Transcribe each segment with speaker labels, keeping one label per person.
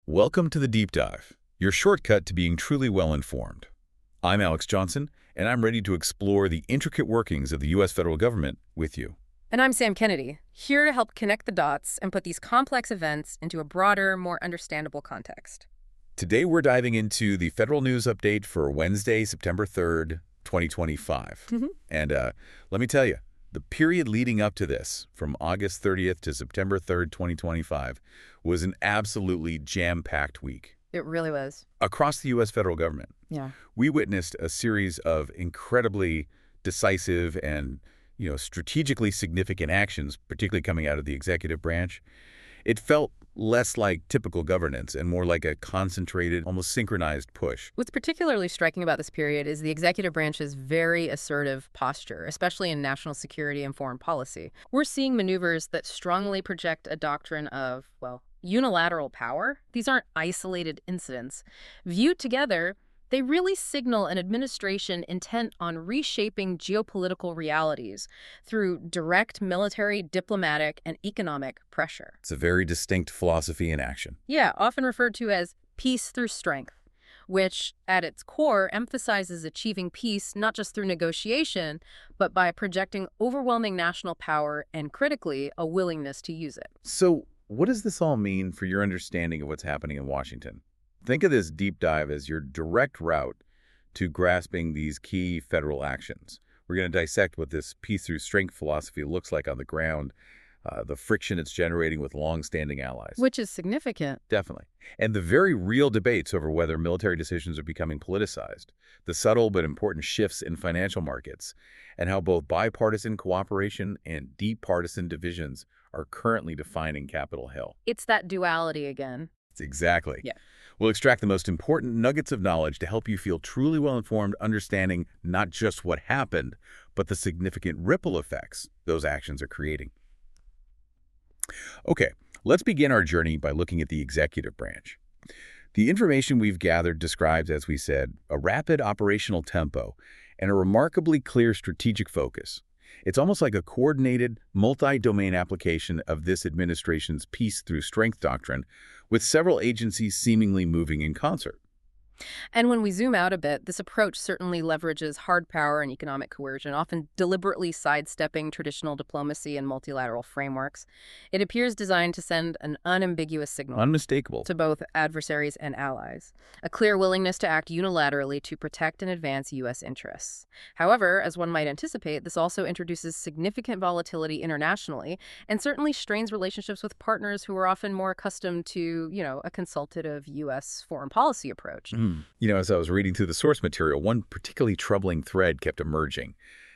Speaker 1: Welcome to the Deep Dive, your shortcut to being truly well-informed. I'm Alex Johnson, and I'm ready to explore the intricate workings of the U.S. federal government with you.
Speaker 2: And I'm Sam Kennedy, here to help connect the dots and put these complex events into a broader, more understandable context.
Speaker 1: Today we're diving into the federal news update for Wednesday, September 3rd, 2025. And let me tell you, the period leading up to this, from August 30th to September 3rd, 2025, was an absolutely jam-packed week.
Speaker 2: It really was.
Speaker 1: Across the U.S. federal government,
Speaker 2: Yeah.
Speaker 1: we witnessed a series of incredibly decisive and, strategically significant actions, particularly coming out of the executive branch. It felt less like typical governance and more like a concentrated, almost synchronized push.
Speaker 2: What's particularly striking about this period is the executive branch's very assertive posture, especially in national security and foreign policy. We're seeing maneuvers that strongly project a doctrine of, unilateral power. These aren't isolated incidents. Viewed together, they really signal an administration intent on reshaping geopolitical realities through direct military, diplomatic, and economic pressure.
Speaker 1: It's a very distinct philosophy in action.
Speaker 2: Yeah, often referred to as peace through strength, which at its core emphasizes achieving peace not just through negotiation, but by projecting overwhelming national power and, critically, a willingness to use it.
Speaker 1: So what does this all mean for your understanding of what's happening in Washington? Think of this deep dive as your direct route to grasping these key federal actions. We're going to dissect what this peace through strength philosophy looks like on the ground, the friction it's generating with long-standing allies.
Speaker 2: Which is significant.
Speaker 1: Definitely. And the very real debates over whether military decisions are becoming politicized, the subtle but important shifts in financial markets, and how both bipartisan cooperation and deep partisan divisions are currently defining Capitol Hill.
Speaker 2: It's that duality again.
Speaker 1: Exactly.
Speaker 2: Yeah.
Speaker 1: We'll extract the most important nuggets of knowledge to help you feel truly well-informed, understanding not just what happened, but the significant ripple effects those actions are creating. Okay, let's begin our journey by looking at the executive branch. The information we've gathered describes, as we said, a rapid operational tempo and a remarkably clear strategic focus. It's almost like a coordinated, multi-domain application of this administration's peace through strength doctrine, with several agencies seemingly moving in concert.
Speaker 2: And when we zoom out a bit, this approach certainly leverages hard power and economic coercion, often deliberately sidestepping traditional diplomacy and multilateral frameworks. It appears designed to send an unambiguous signal
Speaker 1: Unmistakable.
Speaker 2: to both adversaries and allies, a clear willingness to act unilaterally to protect and advance U.S. interests. However, as one might anticipate, this also introduces significant volatility internationally and certainly strains relationships with partners who are often more accustomed to, a consultative U.S. foreign policy approach.
Speaker 1: As I was reading through the source material, one particularly troubling thread kept emerging.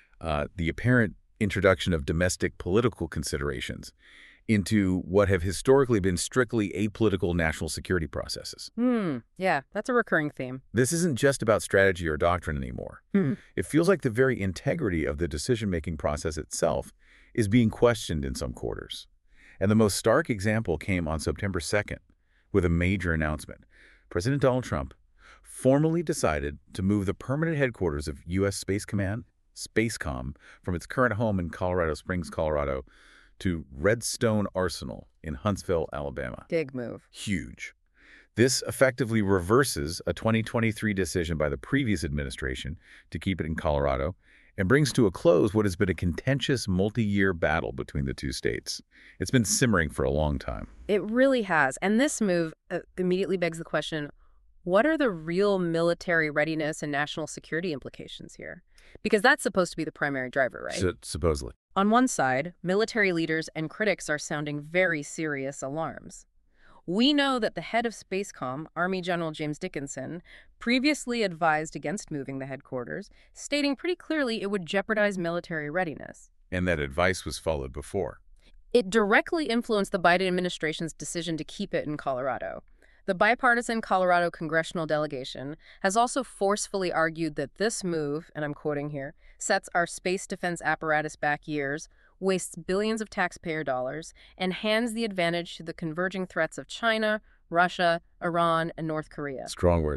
Speaker 1: The apparent introduction of domestic political considerations into what have historically been strictly apolitical national security processes.
Speaker 2: Yeah, that's a recurring theme.
Speaker 1: This isn't just about strategy or doctrine anymore. It feels like the very integrity of the decision-making process itself is being questioned in some quarters. And the most stark example came on September 2nd with a major announcement. President Donald Trump formally decided to move the permanent headquarters of U.S. Space Command, SPACECOM, from its current home in Colorado Springs, Colorado, to Redstone Arsenal in Huntsville, Alabama.
Speaker 2: Big move.
Speaker 1: Huge. This effectively reverses a 2023 decision by the previous administration to keep it in Colorado and brings to a close what has been a contentious multi-year battle between the two states. It's been simmering for a long time.
Speaker 2: It really has. And this move immediately begs the question, what are the real military readiness and national security implications here? Because that's supposed to be the primary driver, right?
Speaker 1: Supposedly.
Speaker 2: On one side, military leaders and critics are sounding very serious alarms. We know that the head of SPACECOM, Army General James Dickinson, previously advised against moving the headquarters, stating pretty clearly it would jeopardize military readiness.
Speaker 1: And that advice was followed before.
Speaker 2: It directly influenced the Biden administration's decision to keep it in Colorado. The bipartisan Colorado congressional delegation has also forcefully argued that this move, and I'm quoting here, sets our space defense apparatus back years, wastes billions of taxpayer dollars, and hands the advantage to the converging threats of China, Russia, Iran, and North Korea.
Speaker 1: Strong words.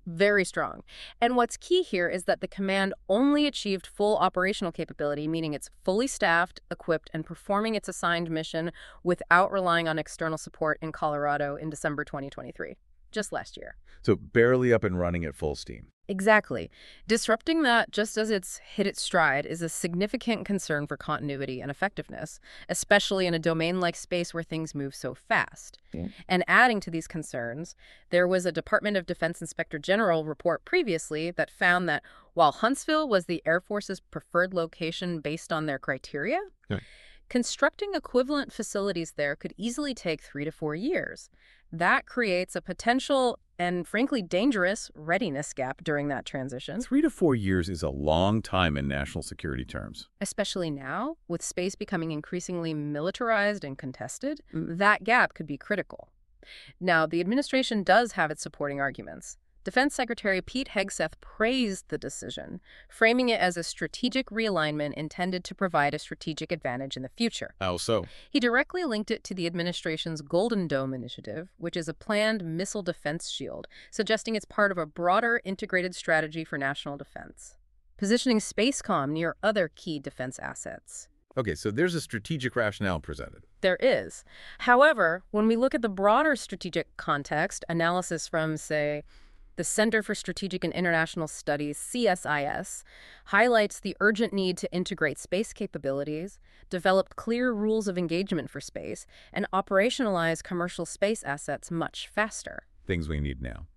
Speaker 2: Very strong. And what's key here is that the command only achieved full operational capability, meaning it's fully staffed, equipped, and performing its assigned mission without relying on external support in Colorado in December 2023, just last year.
Speaker 1: So barely up and running at full steam.
Speaker 2: Exactly. Disrupting that just as it's hit its stride is a significant concern for continuity and effectiveness, especially in a domain like space where things move so fast. Yeah. And adding to these concerns, there was a Department of Defense Inspector General report previously that found that while Huntsville was the Air Force's preferred location based on their criteria, constructing equivalent facilities there could easily take 3 to 4 years. That creates a potential and, frankly, dangerous readiness gap during that transition.
Speaker 1: 3 to 4 years is a long time in national security terms.
Speaker 2: Especially now, with space becoming increasingly militarized and contested, that gap could be critical. Now, the administration does have its supporting arguments. Defense Secretary Pete Hegseth praised the decision, framing it as a strategic realignment intended to provide a strategic advantage in the future.
Speaker 1: How so?
Speaker 2: He directly linked it to the administration's Golden Dome initiative, which is a planned missile defense shield, suggesting it's part of a broader integrated strategy for national defense, positioning SpaceCom near other key defense assets.
Speaker 1: Okay, so there's a strategic rationale presented.
Speaker 2: There is. However, when we look at the broader strategic context, analysis from, say, the Center for Strategic and International Studies, CSIS, highlights the urgent need to integrate space capabilities, develop clear rules of engagement for space, and operationalize commercial space assets much faster.
Speaker 1: Things we need now.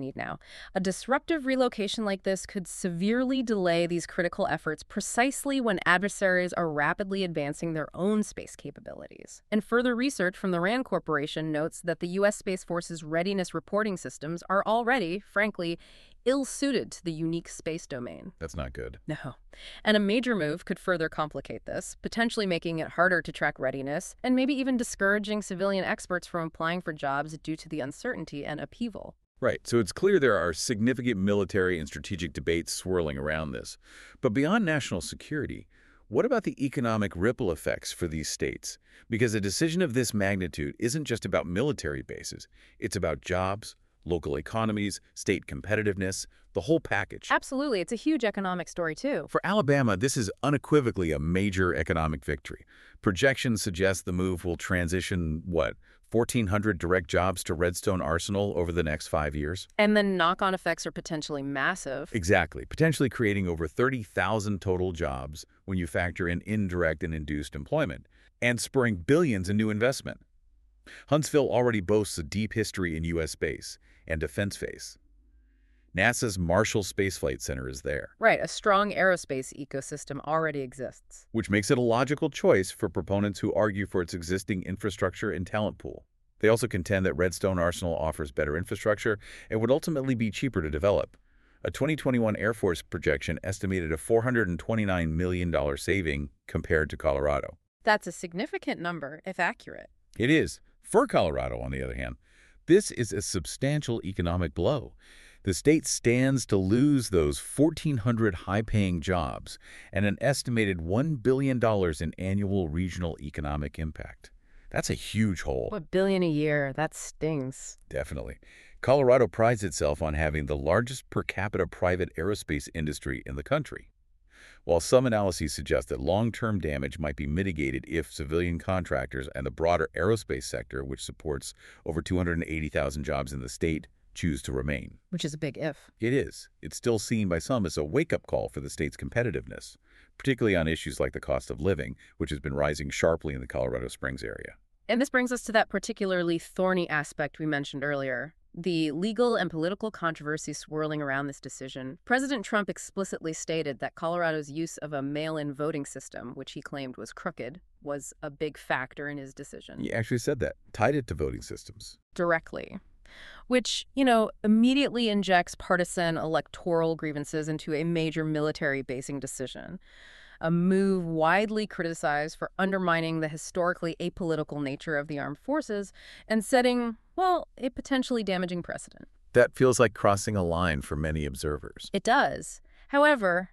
Speaker 2: A disruptive relocation like this could severely delay these critical efforts precisely when adversaries are rapidly advancing their own space capabilities. And further research from the RAND Corporation notes that the U.S. Space Force's readiness reporting systems are already, frankly, ill-suited to the unique space domain.
Speaker 1: That's not good.
Speaker 2: No. And a major move could further complicate this, potentially making it harder to track readiness and maybe even discouraging civilian experts from applying for jobs due to the uncertainty and upheaval.
Speaker 1: Right, so it's clear there are significant military and strategic debates swirling around this. But beyond national security, what about the economic ripple effects for these states? Because a decision of this magnitude isn't just about military bases. It's about jobs, local economies, state competitiveness, the whole package.
Speaker 2: Absolutely. It's a huge economic story, too.
Speaker 1: For Alabama, this is unequivocally a major economic victory. Projections suggest the move will transition, 1,400 direct jobs to Redstone Arsenal over the next 5 years?
Speaker 2: And the knock-on effects are potentially massive.
Speaker 1: Exactly. Potentially creating over 30,000 total jobs when you factor in indirect and induced employment, and spurring billions in new investment. Huntsville already boasts a deep history in U.S. space and defense space. NASA's Marshall Space Flight Center is there.
Speaker 2: Right, a strong aerospace ecosystem already exists.
Speaker 1: Which makes it a logical choice for proponents who argue for its existing infrastructure and talent pool. They also contend that Redstone Arsenal offers better infrastructure and would ultimately be cheaper to develop. A 2021 Air Force projection estimated a $429 million saving compared to Colorado.
Speaker 2: That's a significant number, if accurate.
Speaker 1: It is. For Colorado, on the other hand, this is a substantial economic blow. The state stands to lose those 1,400 high-paying jobs and an estimated $1 billion in annual regional economic impact. That's a huge hole.
Speaker 2: $1 billion a year, that stings.
Speaker 1: Definitely. Colorado prides itself on having the largest per capita private aerospace industry in the country. While some analyses suggest that long-term damage might be mitigated if civilian contractors and the broader aerospace sector, which supports over 280,000 jobs in the state, choose to remain.
Speaker 2: Which is a big if.
Speaker 1: It is. It's still seen by some as a wake-up call for the state's competitiveness, particularly on issues like the cost of living, which has been rising sharply in the Colorado Springs area.
Speaker 2: And this brings us to that particularly thorny aspect we mentioned earlier, the legal and political controversy swirling around this decision. President Trump explicitly stated that Colorado's use of a mail-in voting system, which he claimed was crooked, was a big factor in his decision.
Speaker 1: He actually said that, tied it to voting systems.
Speaker 2: Directly. Which, immediately injects partisan electoral grievances into a major military basing decision. A move widely criticized for undermining the historically apolitical nature of the armed forces and setting, a potentially damaging precedent.
Speaker 1: That feels like crossing a line for many observers.
Speaker 2: It does. However,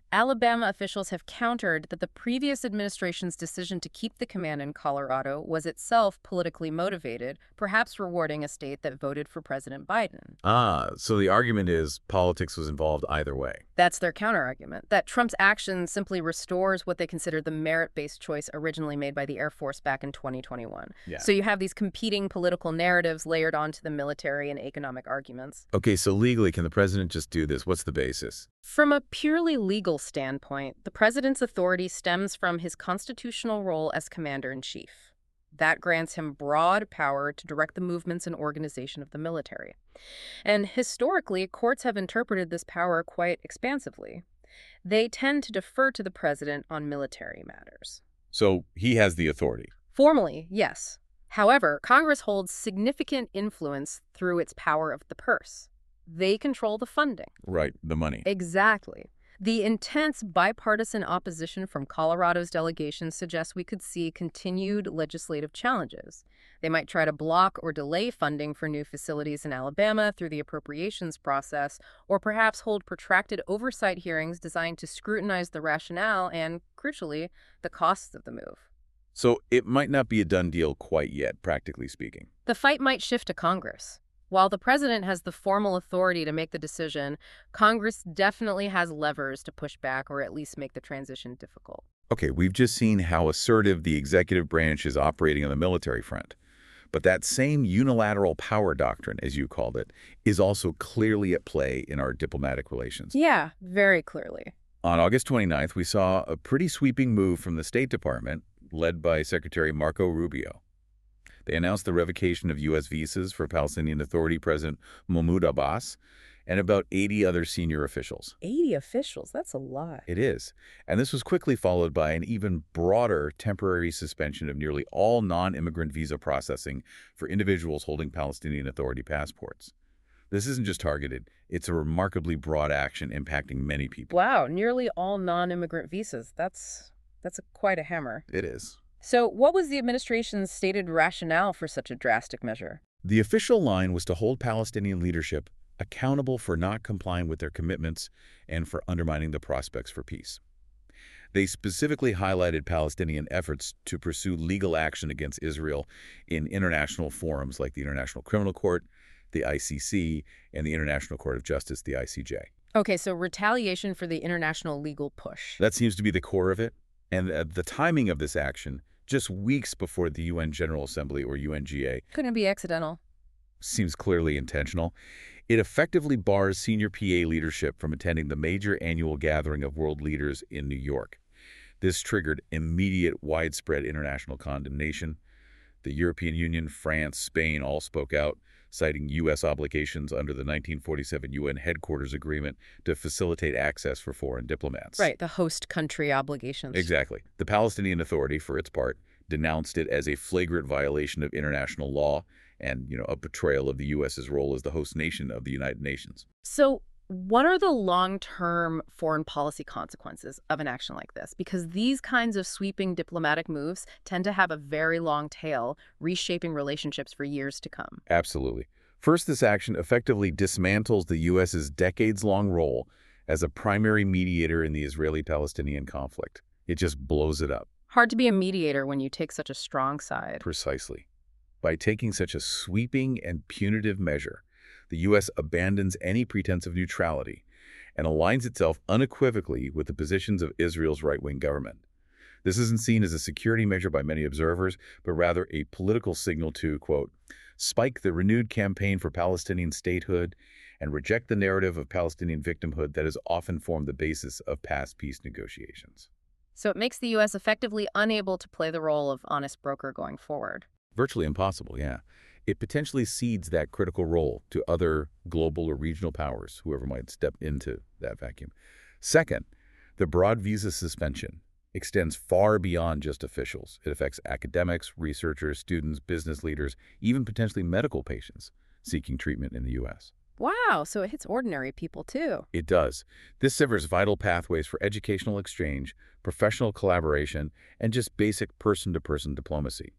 Speaker 2: Alabama officials have countered that the previous administration's decision to keep the command in Colorado was itself politically motivated, perhaps rewarding a state that voted for President Biden.
Speaker 1: So the argument is politics was involved either way.
Speaker 2: That's their counterargument, that Trump's action simply restores what they considered the merit-based choice originally made by the Air Force back in 2021.
Speaker 1: Yeah.
Speaker 2: So you have these competing political narratives layered onto the military and economic arguments.
Speaker 1: Okay, so legally, can the president just do this? What's the basis?
Speaker 2: From a purely legal standpoint, the president's authority stems from his constitutional role as commander-in-chief. That grants him broad power to direct the movements and organization of the military. And historically, courts have interpreted this power quite expansively. They tend to defer to the president on military matters.
Speaker 1: So he has the authority.
Speaker 2: Formally, yes. However, Congress holds significant influence through its power of the purse. They control the funding.
Speaker 1: Right, the money.
Speaker 2: Exactly. The intense bipartisan opposition from Colorado's delegation suggests we could see continued legislative challenges. They might try to block or delay funding for new facilities in Alabama through the appropriations process, or perhaps hold protracted oversight hearings designed to scrutinize the rationale and, crucially, the costs of the move.
Speaker 1: So it might not be a done deal quite yet, practically speaking.
Speaker 2: The fight might shift to Congress. While the president has the formal authority to make the decision, Congress definitely has levers to push back or at least make the transition difficult.
Speaker 1: Okay, we've just seen how assertive the executive branch is operating on the military front. But that same unilateral power doctrine, as you called it, is also clearly at play in our diplomatic relations.
Speaker 2: Yeah, very clearly.
Speaker 1: On August 29th, we saw a pretty sweeping move from the State Department, led by Secretary Marco Rubio. They announced the revocation of U.S. visas for Palestinian Authority President Mahmoud Abbas and about 80 other senior officials.
Speaker 2: 80 officials? That's a lot.
Speaker 1: It is. And this was quickly followed by an even broader temporary suspension of nearly all non-immigrant visa processing for individuals holding Palestinian Authority passports. This isn't just targeted. It's a remarkably broad action impacting many people.
Speaker 2: Wow, nearly all non-immigrant visas. That's quite a hammer.
Speaker 1: It is.
Speaker 2: So what was the administration's stated rationale for such a drastic measure?
Speaker 1: The official line was to hold Palestinian leadership accountable for not complying with their commitments and for undermining the prospects for peace. They specifically highlighted Palestinian efforts to pursue legal action against Israel in international forums like the International Criminal Court, the ICC, and the International Court of Justice, the ICJ.
Speaker 2: Okay, so retaliation for the international legal push.
Speaker 1: That seems to be the core of it. And the timing of this action, just weeks before the UN General Assembly, or UNGA,
Speaker 2: Couldn't be accidental.
Speaker 1: seems clearly intentional. It effectively bars senior PA leadership from attending the major annual gathering of world leaders in New York. This triggered immediate widespread international condemnation. The European Union, France, Spain all spoke out, citing U.S. obligations under the 1947 UN Headquarters Agreement to facilitate access for foreign diplomats.
Speaker 2: Right, the host country obligations.
Speaker 1: Exactly. The Palestinian Authority, for its part, denounced it as a flagrant violation of international law and, a betrayal of the U.S.'s role as the host nation of the United Nations.
Speaker 2: So what are the long-term foreign policy consequences of an action like this? Because these kinds of sweeping diplomatic moves tend to have a very long tail, reshaping relationships for years to come.
Speaker 1: Absolutely. First, this action effectively dismantles the U.S.'s decades-long role as a primary mediator in the Israeli-Palestinian conflict. It just blows it up.
Speaker 2: Hard to be a mediator when you take such a strong side.
Speaker 1: Precisely. By taking such a sweeping and punitive measure, the U.S. abandons any pretense of neutrality and aligns itself unequivocally with the positions of Israel's right-wing government. This isn't seen as a security measure by many observers, but rather a political signal to, quote, spike the renewed campaign for Palestinian statehood and reject the narrative of Palestinian victimhood that has often formed the basis of past peace negotiations.
Speaker 2: So it makes the U.S. effectively unable to play the role of honest broker going forward.
Speaker 1: Virtually impossible, yeah. It potentially cedes that critical role to other global or regional powers, whoever might step into that vacuum. Second, the broad visa suspension extends far beyond just officials. It affects academics, researchers, students, business leaders, even potentially medical patients seeking treatment in the U.S.
Speaker 2: Wow, so it hits ordinary people too.
Speaker 1: It does. This severs vital pathways for educational exchange, professional collaboration, and just basic person-to-person diplomacy.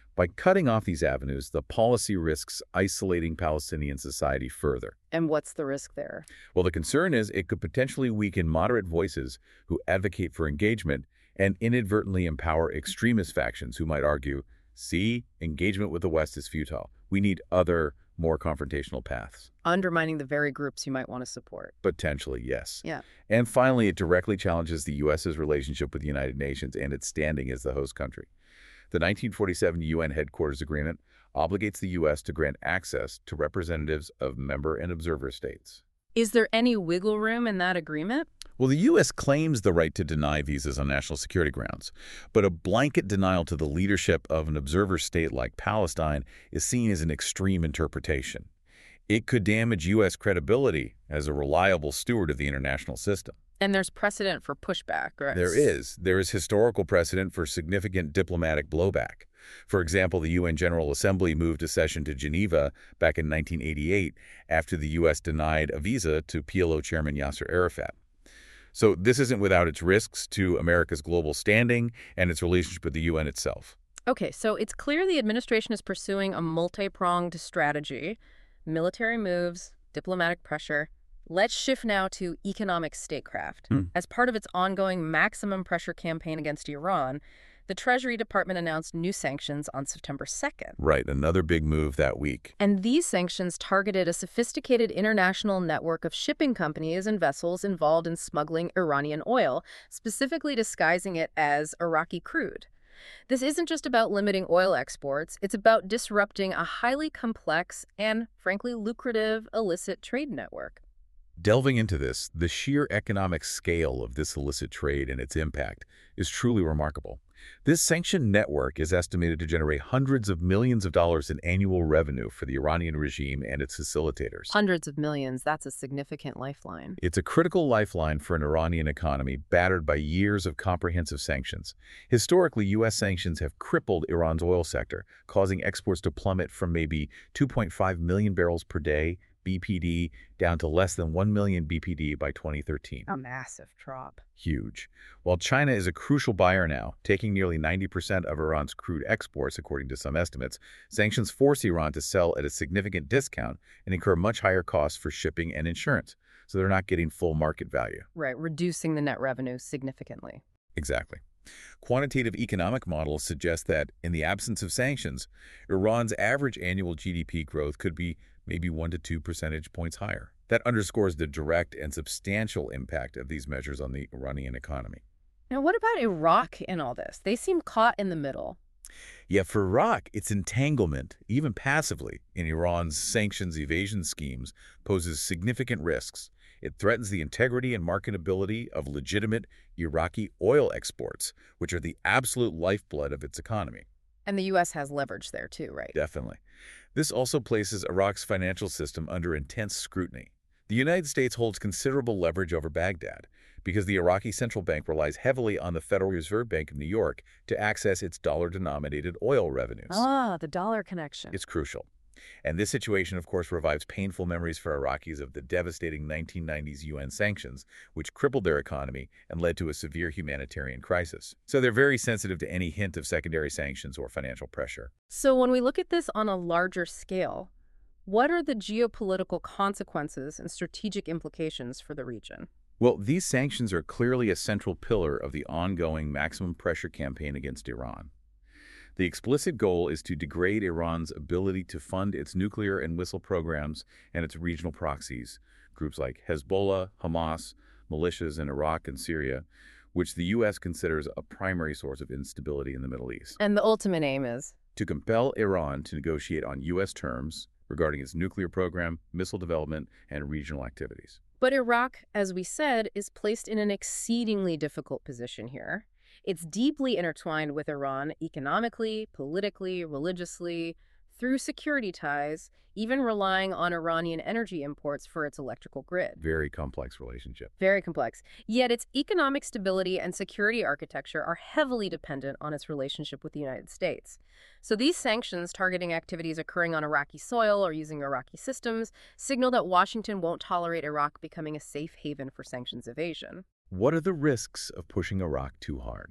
Speaker 1: By cutting off these avenues, the policy risks isolating Palestinian society further.
Speaker 2: And what's the risk there?
Speaker 1: Well, the concern is it could potentially weaken moderate voices who advocate for engagement and inadvertently empower extremist factions who might argue, see, engagement with the West is futile. We need other, more confrontational paths.
Speaker 2: Undermining the very groups you might want to support.
Speaker 1: Potentially, yes.
Speaker 2: Yeah.
Speaker 1: And finally, it directly challenges the U.S.'s relationship with the United Nations and its standing as the host country. The 1947 UN Headquarters Agreement obligates the U.S. to grant access to representatives of member and observer states.
Speaker 2: Is there any wiggle room in that agreement?
Speaker 1: Well, the U.S. claims the right to deny visas on national security grounds, but a blanket denial to the leadership of an observer state like Palestine is seen as an extreme interpretation. It could damage U.S. credibility as a reliable steward of the international system.
Speaker 2: And there's precedent for pushback, right?
Speaker 1: There is. There is historical precedent for significant diplomatic blowback. For example, the UN General Assembly moved a session to Geneva back in 1988 after the U.S. denied a visa to PLO Chairman Yasser Arafat. So this isn't without its risks to America's global standing and its relationship with the UN itself.
Speaker 2: Okay, so it's clear the administration is pursuing a multi-pronged strategy: military moves, diplomatic pressure. Let's shift now to economic statecraft. As part of its ongoing maximum pressure campaign against Iran, the Treasury Department announced new sanctions on September 2nd.
Speaker 1: Right, another big move that week.
Speaker 2: And these sanctions targeted a sophisticated international network of shipping companies and vessels involved in smuggling Iranian oil, specifically disguising it as Iraqi crude. This isn't just about limiting oil exports, it's about disrupting a highly complex and, frankly, lucrative illicit trade network.
Speaker 1: Delving into this, the sheer economic scale of this illicit trade and its impact is truly remarkable. This sanctioned network is estimated to generate hundreds of millions of dollars in annual revenue for the Iranian regime and its facilitators.
Speaker 2: Hundreds of millions, that's a significant lifeline.
Speaker 1: It's a critical lifeline for an Iranian economy battered by years of comprehensive sanctions. Historically, U.S. sanctions have crippled Iran's oil sector, causing exports to plummet from maybe 2.5 million barrels per day BPD down to less than 1 million BPD by 2013.
Speaker 2: A massive drop.
Speaker 1: Huge. While China is a crucial buyer now, taking nearly 90% of Iran's crude exports, according to some estimates, sanctions force Iran to sell at a significant discount and incur much higher costs for shipping and insurance, so they're not getting full market value.
Speaker 2: Right, reducing the net revenue significantly.
Speaker 1: Exactly. Quantitative economic models suggest that, in the absence of sanctions, Iran's average annual GDP growth could be maybe 1 to 2 percentage points higher. That underscores the direct and substantial impact of these measures on the Iranian economy.
Speaker 2: Now, what about Iraq in all this? They seem caught in the middle.
Speaker 1: Yeah, for Iraq, its entanglement, even passively, in Iran's sanctions evasion schemes poses significant risks. It threatens the integrity and marketability of legitimate Iraqi oil exports, which are the absolute lifeblood of its economy.
Speaker 2: And the U.S. has leverage there too, right?
Speaker 1: Definitely. This also places Iraq's financial system under intense scrutiny. The United States holds considerable leverage over Baghdad because the Iraqi central bank relies heavily on the Federal Reserve Bank of New York to access its dollar-denominated oil revenues.
Speaker 2: Ah, the dollar connection.
Speaker 1: It's crucial. And this situation, of course, revives painful memories for Iraqis of the devastating 1990s UN sanctions, which crippled their economy and led to a severe humanitarian crisis. So they're very sensitive to any hint of secondary sanctions or financial pressure.
Speaker 2: So when we look at this on a larger scale, what are the geopolitical consequences and strategic implications for the region?
Speaker 1: Well, these sanctions are clearly a central pillar of the ongoing maximum pressure campaign against Iran. The explicit goal is to degrade Iran's ability to fund its nuclear and missile programs and its regional proxies, groups like Hezbollah, Hamas, militias in Iraq and Syria, which the U.S. considers a primary source of instability in the Middle East.
Speaker 2: And the ultimate aim is?
Speaker 1: To compel Iran to negotiate on U.S. terms regarding its nuclear program, missile development, and regional activities.
Speaker 2: But Iraq, as we said, is placed in an exceedingly difficult position here. It's deeply intertwined with Iran economically, politically, religiously, through security ties, even relying on Iranian energy imports for its electrical grid.
Speaker 1: Very complex relationship.
Speaker 2: Very complex. Yet its economic stability and security architecture are heavily dependent on its relationship with the United States. So these sanctions targeting activities occurring on Iraqi soil or using Iraqi systems signal that Washington won't tolerate Iraq becoming a safe haven for sanctions evasion.
Speaker 1: What are the risks of pushing Iraq too hard?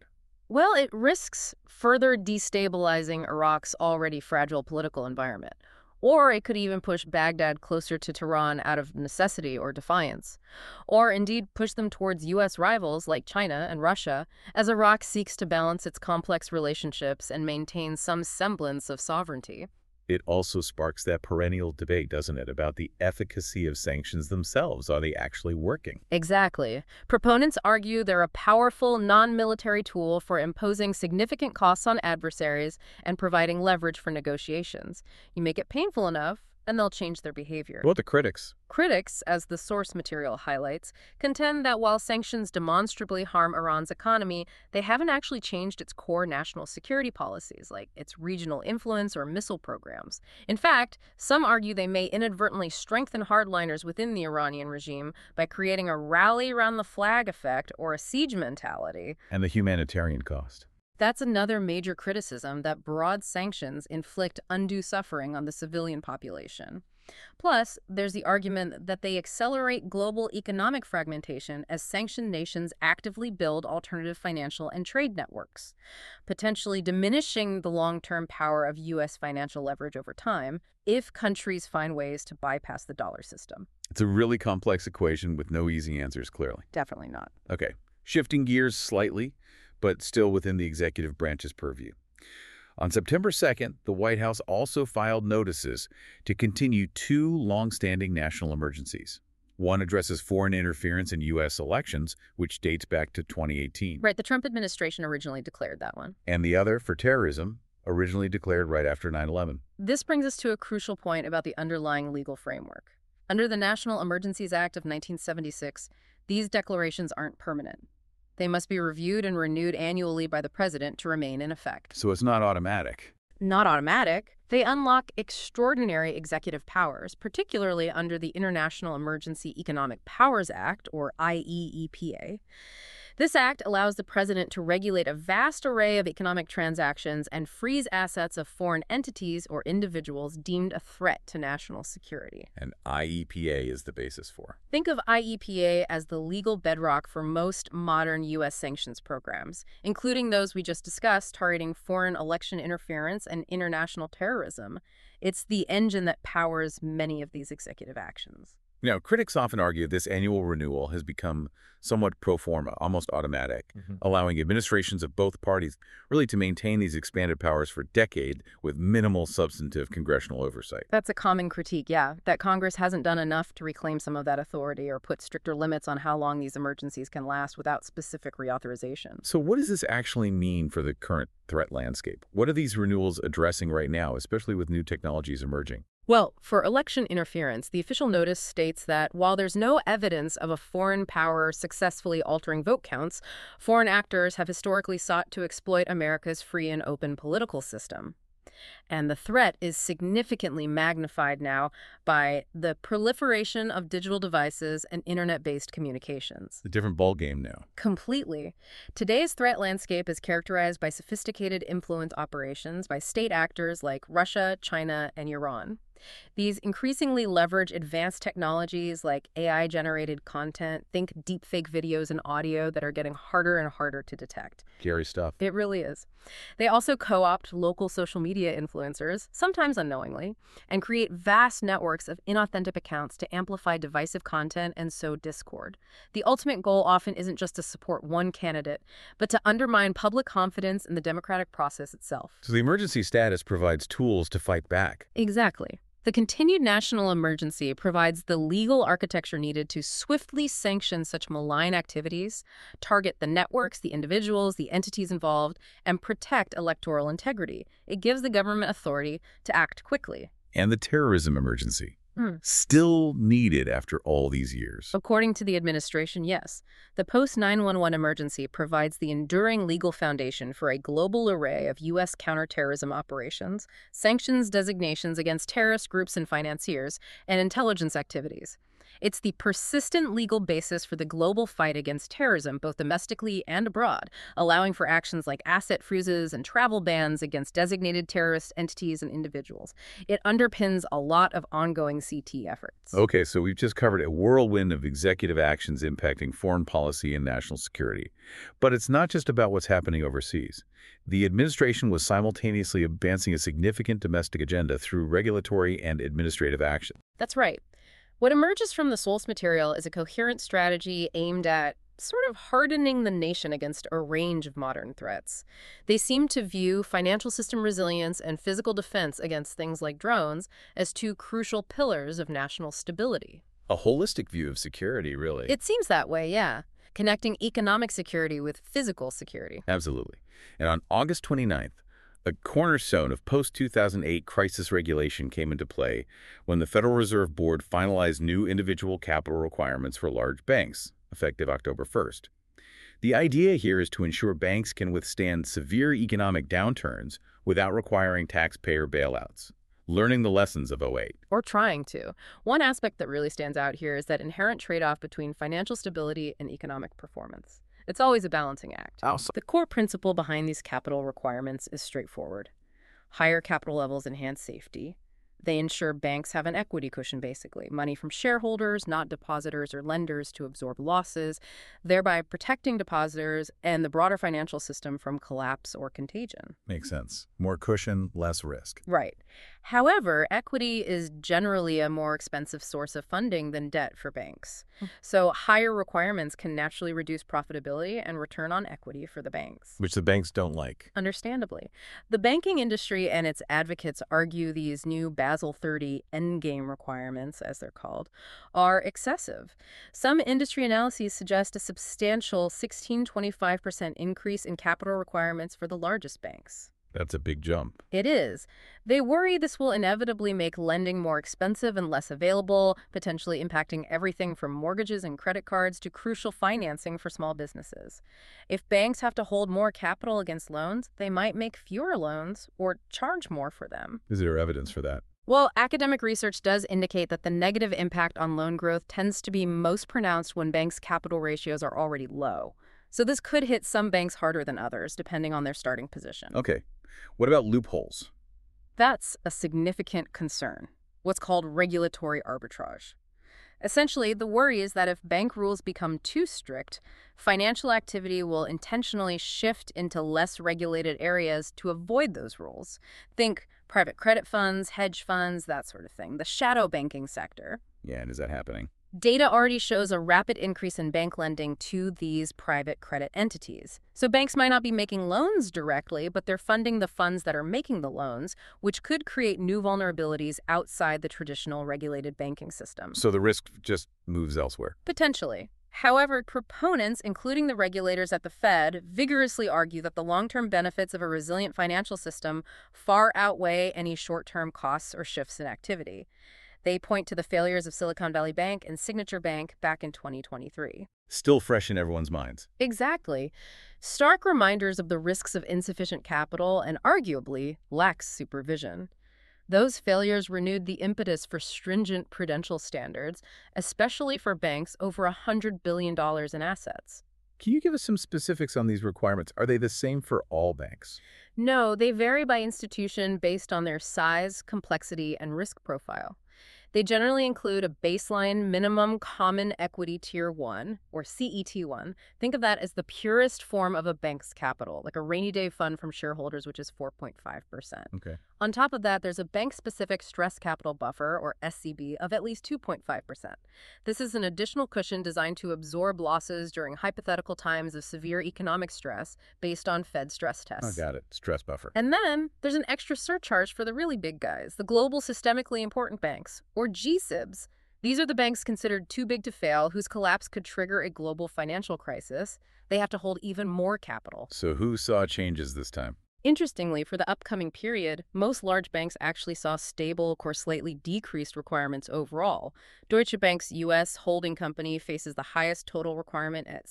Speaker 2: Well, it risks further destabilizing Iraq's already fragile political environment. Or it could even push Baghdad closer to Tehran out of necessity or defiance. Or indeed push them towards U.S. rivals like China and Russia as Iraq seeks to balance its complex relationships and maintain some semblance of sovereignty.
Speaker 1: It also sparks that perennial debate, doesn't it, about the efficacy of sanctions themselves. Are they actually working?
Speaker 2: Exactly. Proponents argue they're a powerful, non-military tool for imposing significant costs on adversaries and providing leverage for negotiations. You make it painful enough, and they'll change their behavior.
Speaker 1: What about the critics?
Speaker 2: Critics, as the source material highlights, contend that while sanctions demonstrably harm Iran's economy, they haven't actually changed its core national security policies, like its regional influence or missile programs. In fact, some argue they may inadvertently strengthen hardliners within the Iranian regime by creating a rally-around-the-flag effect or a siege mentality.
Speaker 1: And the humanitarian cost.
Speaker 2: That's another major criticism, that broad sanctions inflict undue suffering on the civilian population. Plus, there's the argument that they accelerate global economic fragmentation as sanctioned nations actively build alternative financial and trade networks, potentially diminishing the long-term power of U.S. financial leverage over time if countries find ways to bypass the dollar system.
Speaker 1: It's a really complex equation with no easy answers, clearly.
Speaker 2: Definitely not.
Speaker 1: Okay, shifting gears slightly, but still within the executive branch's purview. On September 2nd, the White House also filed notices to continue two long-standing national emergencies. One addresses foreign interference in U.S. elections, which dates back to 2018.
Speaker 2: Right, the Trump administration originally declared that one.
Speaker 1: And the other for terrorism, originally declared right after 9/11.
Speaker 2: This brings us to a crucial point about the underlying legal framework. Under the National Emergencies Act of 1976, these declarations aren't permanent. They must be reviewed and renewed annually by the president to remain in effect.
Speaker 1: So it's not automatic.
Speaker 2: Not automatic. They unlock extraordinary executive powers, particularly under the International Emergency Economic Powers Act, or IEEPA. This act allows the president to regulate a vast array of economic transactions and freeze assets of foreign entities or individuals deemed a threat to national security.
Speaker 1: And IEPA is the basis for.
Speaker 2: Think of IEPA as the legal bedrock for most modern U.S. sanctions programs, including those we just discussed targeting foreign election interference and international terrorism. It's the engine that powers many of these executive actions.
Speaker 1: Now, critics often argue this annual renewal has become somewhat pro forma, almost automatic, allowing administrations of both parties really to maintain these expanded powers for decades with minimal substantive congressional oversight.
Speaker 2: That's a common critique, yeah, that Congress hasn't done enough to reclaim some of that authority or put stricter limits on how long these emergencies can last without specific reauthorization.
Speaker 1: So what does this actually mean for the current threat landscape? What are these renewals addressing right now, especially with new technologies emerging?
Speaker 2: Well, for election interference, the official notice states that while there's no evidence of a foreign power successfully altering vote counts, foreign actors have historically sought to exploit America's free and open political system. And the threat is significantly magnified now by the proliferation of digital devices and internet-based communications.
Speaker 1: A different ballgame now.
Speaker 2: Completely. Today's threat landscape is characterized by sophisticated influence operations by state actors like Russia, China, and Iran. These increasingly leverage advanced technologies like AI-generated content, think deepfake videos and audio that are getting harder and harder to detect.
Speaker 1: Scary stuff.
Speaker 2: It really is. They also co-opt local social media influencers, sometimes unknowingly, and create vast networks of inauthentic accounts to amplify divisive content and sow discord. The ultimate goal often isn't just to support one candidate, but to undermine public confidence in the democratic process itself.
Speaker 1: So the emergency status provides tools to fight back.
Speaker 2: Exactly. The continued national emergency provides the legal architecture needed to swiftly sanction such malign activities, target the networks, the individuals, the entities involved, and protect electoral integrity. It gives the government authority to act quickly.
Speaker 1: And the terrorism emergency. Still needed after all these years.
Speaker 2: According to the administration, yes. The post-9/11 emergency provides the enduring legal foundation for a global array of U.S. counterterrorism operations, sanctions designations against terrorist groups and financiers, and intelligence activities. It's the persistent legal basis for the global fight against terrorism, both domestically and abroad, allowing for actions like asset freezes and travel bans against designated terrorist entities and individuals. It underpins a lot of ongoing CT efforts.
Speaker 1: Okay, so we've just covered a whirlwind of executive actions impacting foreign policy and national security. But it's not just about what's happening overseas. The administration was simultaneously advancing a significant domestic agenda through regulatory and administrative action.
Speaker 2: That's right. What emerges from the source material is a coherent strategy aimed at sort of hardening the nation against a range of modern threats. They seem to view financial system resilience and physical defense against things like drones as two crucial pillars of national stability.
Speaker 1: A holistic view of security, really.
Speaker 2: It seems that way, yeah. Connecting economic security with physical security.
Speaker 1: Absolutely. And on August 29th, a cornerstone of post-2008 crisis regulation came into play when the Federal Reserve Board finalized new individual capital requirements for large banks, effective October 1st. The idea here is to ensure banks can withstand severe economic downturns without requiring taxpayer bailouts, learning the lessons of '08.
Speaker 2: Or trying to. One aspect that really stands out here is that inherent trade-off between financial stability and economic performance. It's always a balancing act. The core principle behind these capital requirements is straightforward. Higher capital levels enhance safety. They ensure banks have an equity cushion, basically, money from shareholders, not depositors or lenders, to absorb losses, thereby protecting depositors and the broader financial system from collapse or contagion.
Speaker 1: Makes sense. More cushion, less risk.
Speaker 2: Right. However, equity is generally a more expensive source of funding than debt for banks. So higher requirements can naturally reduce profitability and return on equity for the banks.
Speaker 1: Which the banks don't like.
Speaker 2: Understandably. The banking industry and its advocates argue these new Basel 30 endgame requirements, as they're called, are excessive. Some industry analyses suggest a substantial 16-25% increase in capital requirements for the largest banks.
Speaker 1: That's a big jump.
Speaker 2: It is. They worry this will inevitably make lending more expensive and less available, potentially impacting everything from mortgages and credit cards to crucial financing for small businesses. If banks have to hold more capital against loans, they might make fewer loans or charge more for them.
Speaker 1: Is there evidence for that?
Speaker 2: Well, academic research does indicate that the negative impact on loan growth tends to be most pronounced when banks' capital ratios are already low. So this could hit some banks harder than others, depending on their starting position.
Speaker 1: Okay. What about loopholes?
Speaker 2: That's a significant concern, what's called regulatory arbitrage. Essentially, the worry is that if bank rules become too strict, financial activity will intentionally shift into less regulated areas to avoid those rules. Think private credit funds, hedge funds, that sort of thing, the shadow banking sector.
Speaker 1: Yeah, and is that happening?
Speaker 2: Data already shows a rapid increase in bank lending to these private credit entities. So banks might not be making loans directly, but they're funding the funds that are making the loans, which could create new vulnerabilities outside the traditional regulated banking system.
Speaker 1: So the risk just moves elsewhere.
Speaker 2: Potentially. However, proponents, including the regulators at the Fed, vigorously argue that the long-term benefits of a resilient financial system far outweigh any short-term costs or shifts in activity. They point to the failures of Silicon Valley Bank and Signature Bank back in 2023.
Speaker 1: Still fresh in everyone's minds.
Speaker 2: Exactly. Stark reminders of the risks of insufficient capital and arguably lax supervision. Those failures renewed the impetus for stringent prudential standards, especially for banks over $100 billion in assets.
Speaker 1: Can you give us some specifics on these requirements? Are they the same for all banks?
Speaker 2: No, they vary by institution based on their size, complexity, and risk profile. They generally include a baseline minimum common equity tier 1, or CET1. Think of that as the purest form of a bank's capital, like a rainy day fund from shareholders, which is 4.5%.
Speaker 1: Okay.
Speaker 2: On top of that, there's a bank-specific stress capital buffer, or SCB, of at least 2.5%. This is an additional cushion designed to absorb losses during hypothetical times of severe economic stress based on Fed stress tests.
Speaker 1: Oh, got it. Stress buffer.
Speaker 2: And then there's an extra surcharge for the really big guys, the global systemically important banks, or GSIBs. These are the banks considered too big to fail, whose collapse could trigger a global financial crisis. They have to hold even more capital.
Speaker 1: So who saw changes this time?
Speaker 2: Interestingly, for the upcoming period, most large banks actually saw stable or slightly decreased requirements overall. Deutsche Bank's U.S. holding company faces the highest total requirement at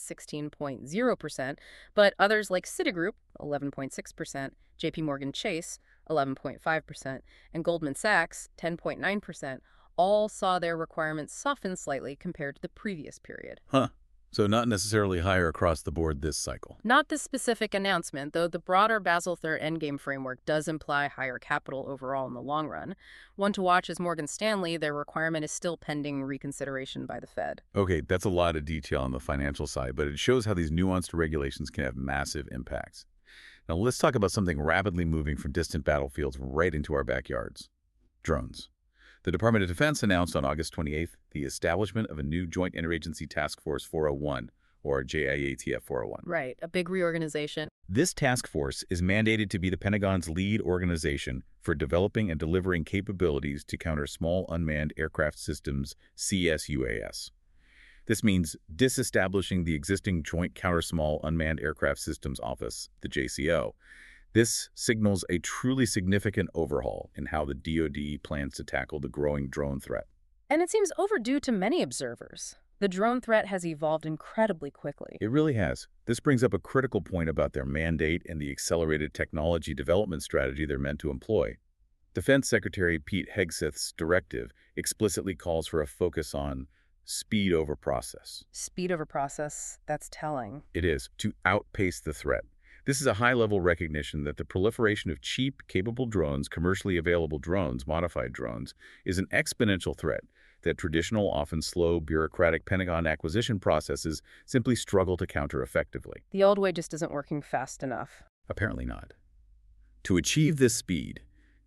Speaker 2: 16.0%, but others like Citigroup, 11.6%, JP Morgan Chase, 11.5%, and Goldman Sachs, 10.9%, all saw their requirements soften slightly compared to the previous period.
Speaker 1: Huh. So not necessarily higher across the board this cycle.
Speaker 2: Not this specific announcement, though the broader Basel III Endgame framework does imply higher capital overall in the long run. One to watch is Morgan Stanley. Their requirement is still pending reconsideration by the Fed.
Speaker 1: Okay, that's a lot of detail on the financial side, but it shows how these nuanced regulations can have massive impacts. Now let's talk about something rapidly moving from distant battlefields right into our backyards. Drones. The Department of Defense announced on August 28th the establishment of a new Joint Interagency Task Force 401, or JIATF 401.
Speaker 2: Right, a big reorganization.
Speaker 1: This task force is mandated to be the Pentagon's lead organization for developing and delivering capabilities to counter small unmanned aircraft systems, CSUAS. This means disestablishing the existing Joint Counter Small Unmanned Aircraft Systems Office, the JCO. This signals a truly significant overhaul in how the DoD plans to tackle the growing drone threat.
Speaker 2: And it seems overdue to many observers. The drone threat has evolved incredibly quickly.
Speaker 1: It really has. This brings up a critical point about their mandate and the accelerated technology development strategy they're meant to employ. Defense Secretary Pete Hegseth's directive explicitly calls for a focus on speed over process.
Speaker 2: Speed over process, that's telling.
Speaker 1: It is, to outpace the threat. This is a high-level recognition that the proliferation of cheap, capable drones, commercially available drones, modified drones, is an exponential threat that traditional, often slow, bureaucratic Pentagon acquisition processes simply struggle to counter effectively.
Speaker 2: The old way just isn't working fast enough.
Speaker 1: Apparently not. To achieve this speed,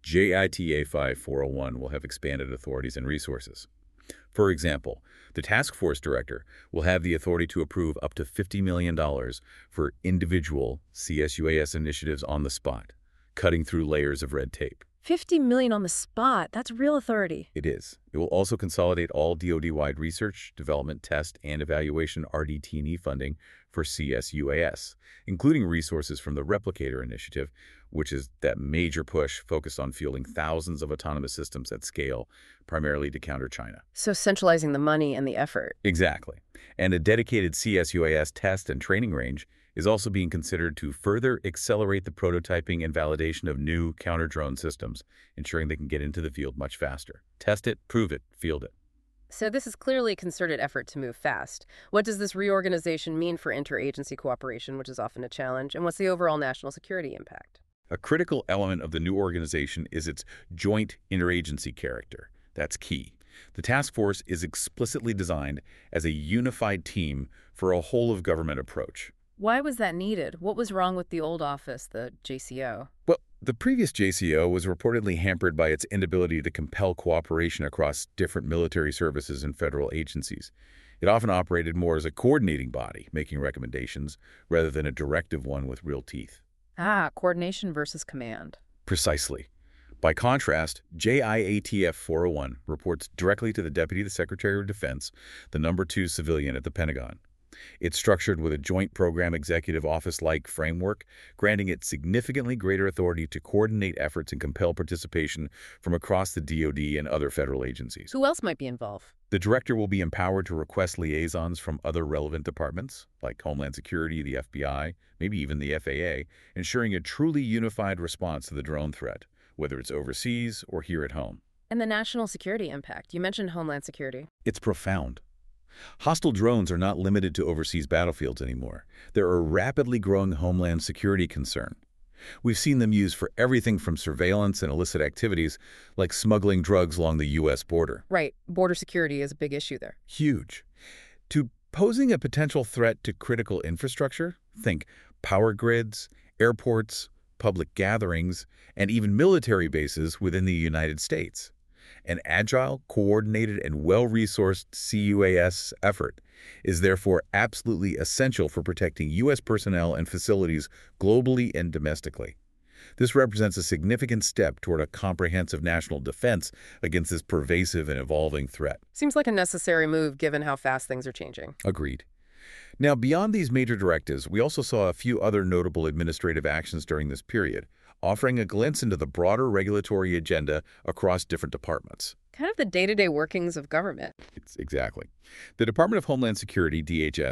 Speaker 1: JITF 401 will have expanded authorities and resources. For example, the task force director will have the authority to approve up to $50 million for individual CSUAS initiatives on the spot, cutting through layers of red tape.
Speaker 2: $50 million on the spot, that's real authority.
Speaker 1: It is. It will also consolidate all DoD-wide research, development, test, and evaluation RDT&E funding for CSUAS, including resources from the Replicator Initiative, which is that major push focused on fielding thousands of autonomous systems at scale, primarily to counter China.
Speaker 2: So centralizing the money and the effort.
Speaker 1: Exactly. And a dedicated CSUAS test and training range is also being considered to further accelerate the prototyping and validation of new counter-drone systems, ensuring they can get into the field much faster. Test it, prove it, field it.
Speaker 2: So this is clearly a concerted effort to move fast. What does this reorganization mean for interagency cooperation, which is often a challenge, and what's the overall national security impact?
Speaker 1: A critical element of the new organization is its joint interagency character. That's key. The task force is explicitly designed as a unified team for a whole-of-government approach.
Speaker 2: Why was that needed? What was wrong with the old office, the JCO?
Speaker 1: Well, the previous JCO was reportedly hampered by its inability to compel cooperation across different military services and federal agencies. It often operated more as a coordinating body, making recommendations, rather than a directive one with real teeth.
Speaker 2: Coordination versus command.
Speaker 1: Precisely. By contrast, JIATF 401 reports directly to the Deputy Secretary of Defense, the number 2 civilian at the Pentagon. It's structured with a joint program executive office-like framework, granting it significantly greater authority to coordinate efforts and compel participation from across the DoD and other federal agencies.
Speaker 2: Who else might be involved?
Speaker 1: The director will be empowered to request liaisons from other relevant departments, like Homeland Security, the FBI, maybe even the FAA, ensuring a truly unified response to the drone threat, whether it's overseas or here at home.
Speaker 2: And the national security impact. You mentioned Homeland Security.
Speaker 1: It's profound. Hostile drones are not limited to overseas battlefields anymore. They're a rapidly growing homeland security concern. We've seen them used for everything from surveillance and illicit activities like smuggling drugs along the U.S. border.
Speaker 2: Right. Border security is a big issue there.
Speaker 1: Huge. To posing a potential threat to critical infrastructure, think power grids, airports, public gatherings, and even military bases within the United States. An agile, coordinated, and well-resourced CUAS effort is therefore absolutely essential for protecting U.S. personnel and facilities globally and domestically. This represents a significant step toward a comprehensive national defense against this pervasive and evolving threat.
Speaker 2: Seems like a necessary move given how fast things are changing.
Speaker 1: Agreed. Now, beyond these major directives, we also saw a few other notable administrative actions during this period, offering a glimpse into the broader regulatory agenda across different departments.
Speaker 2: Kind of the day-to-day workings of government.
Speaker 1: Exactly. The Department of Homeland Security, DHS,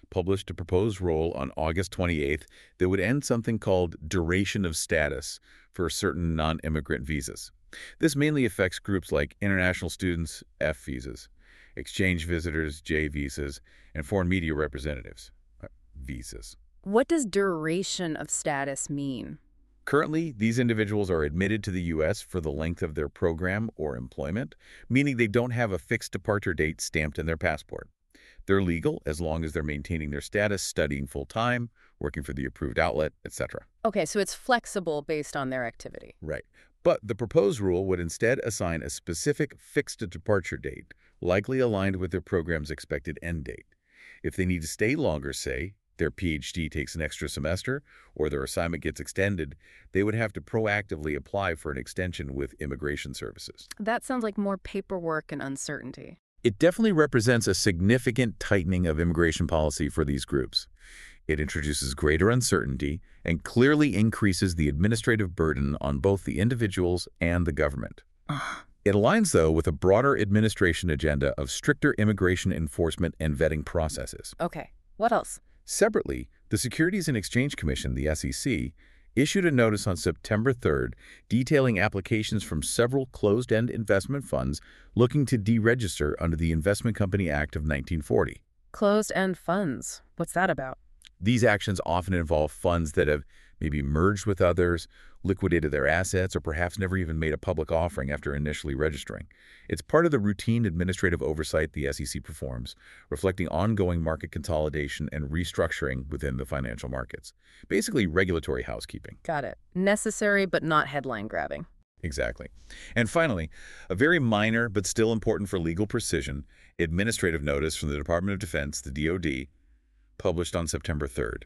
Speaker 1: published a proposed rule on August 28th that would end something called duration of status for certain non-immigrant visas. This mainly affects groups like international students, F visas, exchange visitors, J visas, and foreign media representatives, visas.
Speaker 2: What does duration of status mean?
Speaker 1: Currently, these individuals are admitted to the U.S. for the length of their program or employment, meaning they don't have a fixed departure date stamped in their passport. They're legal as long as they're maintaining their status, studying full-time, working for the approved outlet, etc.
Speaker 2: Okay, so it's flexible based on their activity.
Speaker 1: Right. But the proposed rule would instead assign a specific fixed departure date, likely aligned with their program's expected end date. If they need to stay longer, say, their PhD takes an extra semester, or their assignment gets extended, they would have to proactively apply for an extension with immigration services.
Speaker 2: That sounds like more paperwork and uncertainty.
Speaker 1: It definitely represents a significant tightening of immigration policy for these groups. It introduces greater uncertainty and clearly increases the administrative burden on both the individuals and the government. It aligns, though, with a broader administration agenda of stricter immigration enforcement and vetting processes.
Speaker 2: Okay, what else?
Speaker 1: Separately, the Securities and Exchange Commission, the SEC, issued a notice on September 3rd detailing applications from several closed-end investment funds looking to deregister under the Investment Company Act of 1940.
Speaker 2: Closed-end funds. What's that about?
Speaker 1: These actions often involve funds that have maybe merged with others, liquidated their assets, or perhaps never even made a public offering after initially registering. It's part of the routine administrative oversight the SEC performs, reflecting ongoing market consolidation and restructuring within the financial markets. Basically, regulatory housekeeping.
Speaker 2: Got it. Necessary but not headline-grabbing.
Speaker 1: Exactly. And finally, a very minor but still important for legal precision, administrative notice from the Department of Defense, the DoD, published on September 3rd.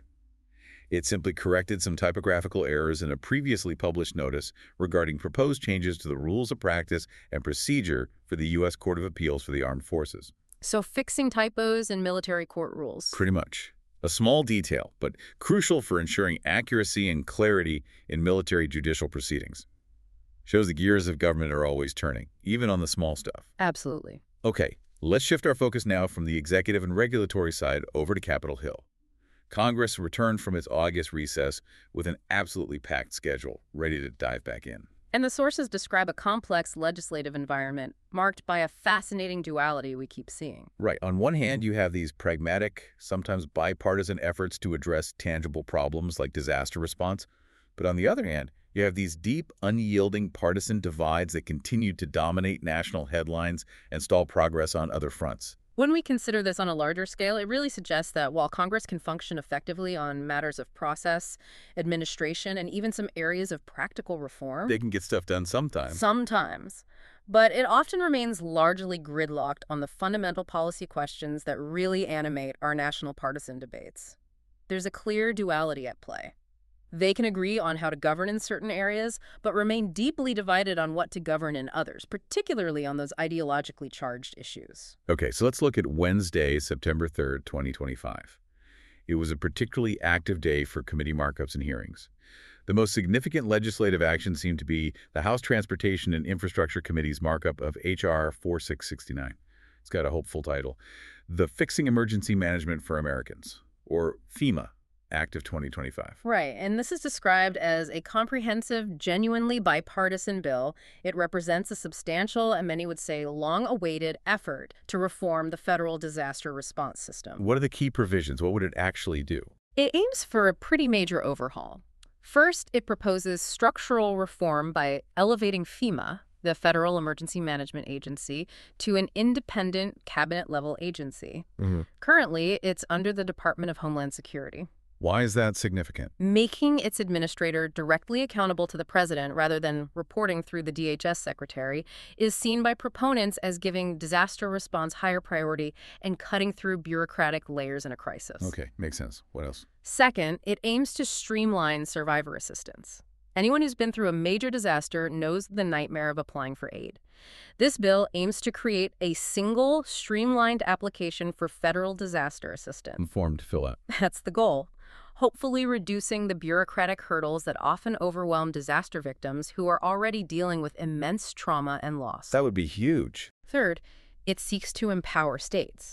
Speaker 1: It simply corrected some typographical errors in a previously published notice regarding proposed changes to the rules of practice and procedure for the U.S. Court of Appeals for the Armed Forces.
Speaker 2: So fixing typos in military court rules.
Speaker 1: Pretty much. A small detail, but crucial for ensuring accuracy and clarity in military judicial proceedings. Shows the gears of government are always turning, even on the small stuff.
Speaker 2: Absolutely.
Speaker 1: Okay, let's shift our focus now from the executive and regulatory side over to Capitol Hill. Congress returned from its August recess with an absolutely packed schedule, ready to dive back in.
Speaker 2: And the sources describe a complex legislative environment marked by a fascinating duality we keep seeing.
Speaker 1: Right. On one hand, you have these pragmatic, sometimes bipartisan efforts to address tangible problems like disaster response. But on the other hand, you have these deep, unyielding partisan divides that continue to dominate national headlines and stall progress on other fronts.
Speaker 2: When we consider this on a larger scale, it really suggests that while Congress can function effectively on matters of process, administration, and even some areas of practical reform,
Speaker 1: They can get stuff done sometimes.
Speaker 2: sometimes, but it often remains largely gridlocked on the fundamental policy questions that really animate our national partisan debates. There's a clear duality at play. They can agree on how to govern in certain areas, but remain deeply divided on what to govern in others, particularly on those ideologically charged issues.
Speaker 1: Okay, so let's look at Wednesday, September 3rd, 2025. It was a particularly active day for committee markups and hearings. The most significant legislative action seemed to be the House Transportation and Infrastructure Committee's markup of H.R. 4669. It's got a hopeful title, the Fixing Emergency Management for Americans, or FEMA Act of 2025.
Speaker 2: Right, and this is described as a comprehensive, genuinely bipartisan bill. It represents a substantial, and many would say long-awaited, effort to reform the federal disaster response system.
Speaker 1: What are the key provisions? What would it actually do?
Speaker 2: It aims for a pretty major overhaul. First, it proposes structural reform by elevating FEMA, the Federal Emergency Management Agency, to an independent cabinet-level agency. Currently, it's under the Department of Homeland Security.
Speaker 1: Why is that significant?
Speaker 2: Making its administrator directly accountable to the president rather than reporting through the DHS secretary is seen by proponents as giving disaster response higher priority and cutting through bureaucratic layers in a crisis.
Speaker 1: Okay, makes sense. What else?
Speaker 2: Second, it aims to streamline survivor assistance. Anyone who's been through a major disaster knows the nightmare of applying for aid. This bill aims to create a single, streamlined application for federal disaster assistance.
Speaker 1: Form to fill out.
Speaker 2: That's the goal. Hopefully reducing the bureaucratic hurdles that often overwhelm disaster victims who are already dealing with immense trauma and loss.
Speaker 1: That would be huge.
Speaker 2: Third, it seeks to empower states.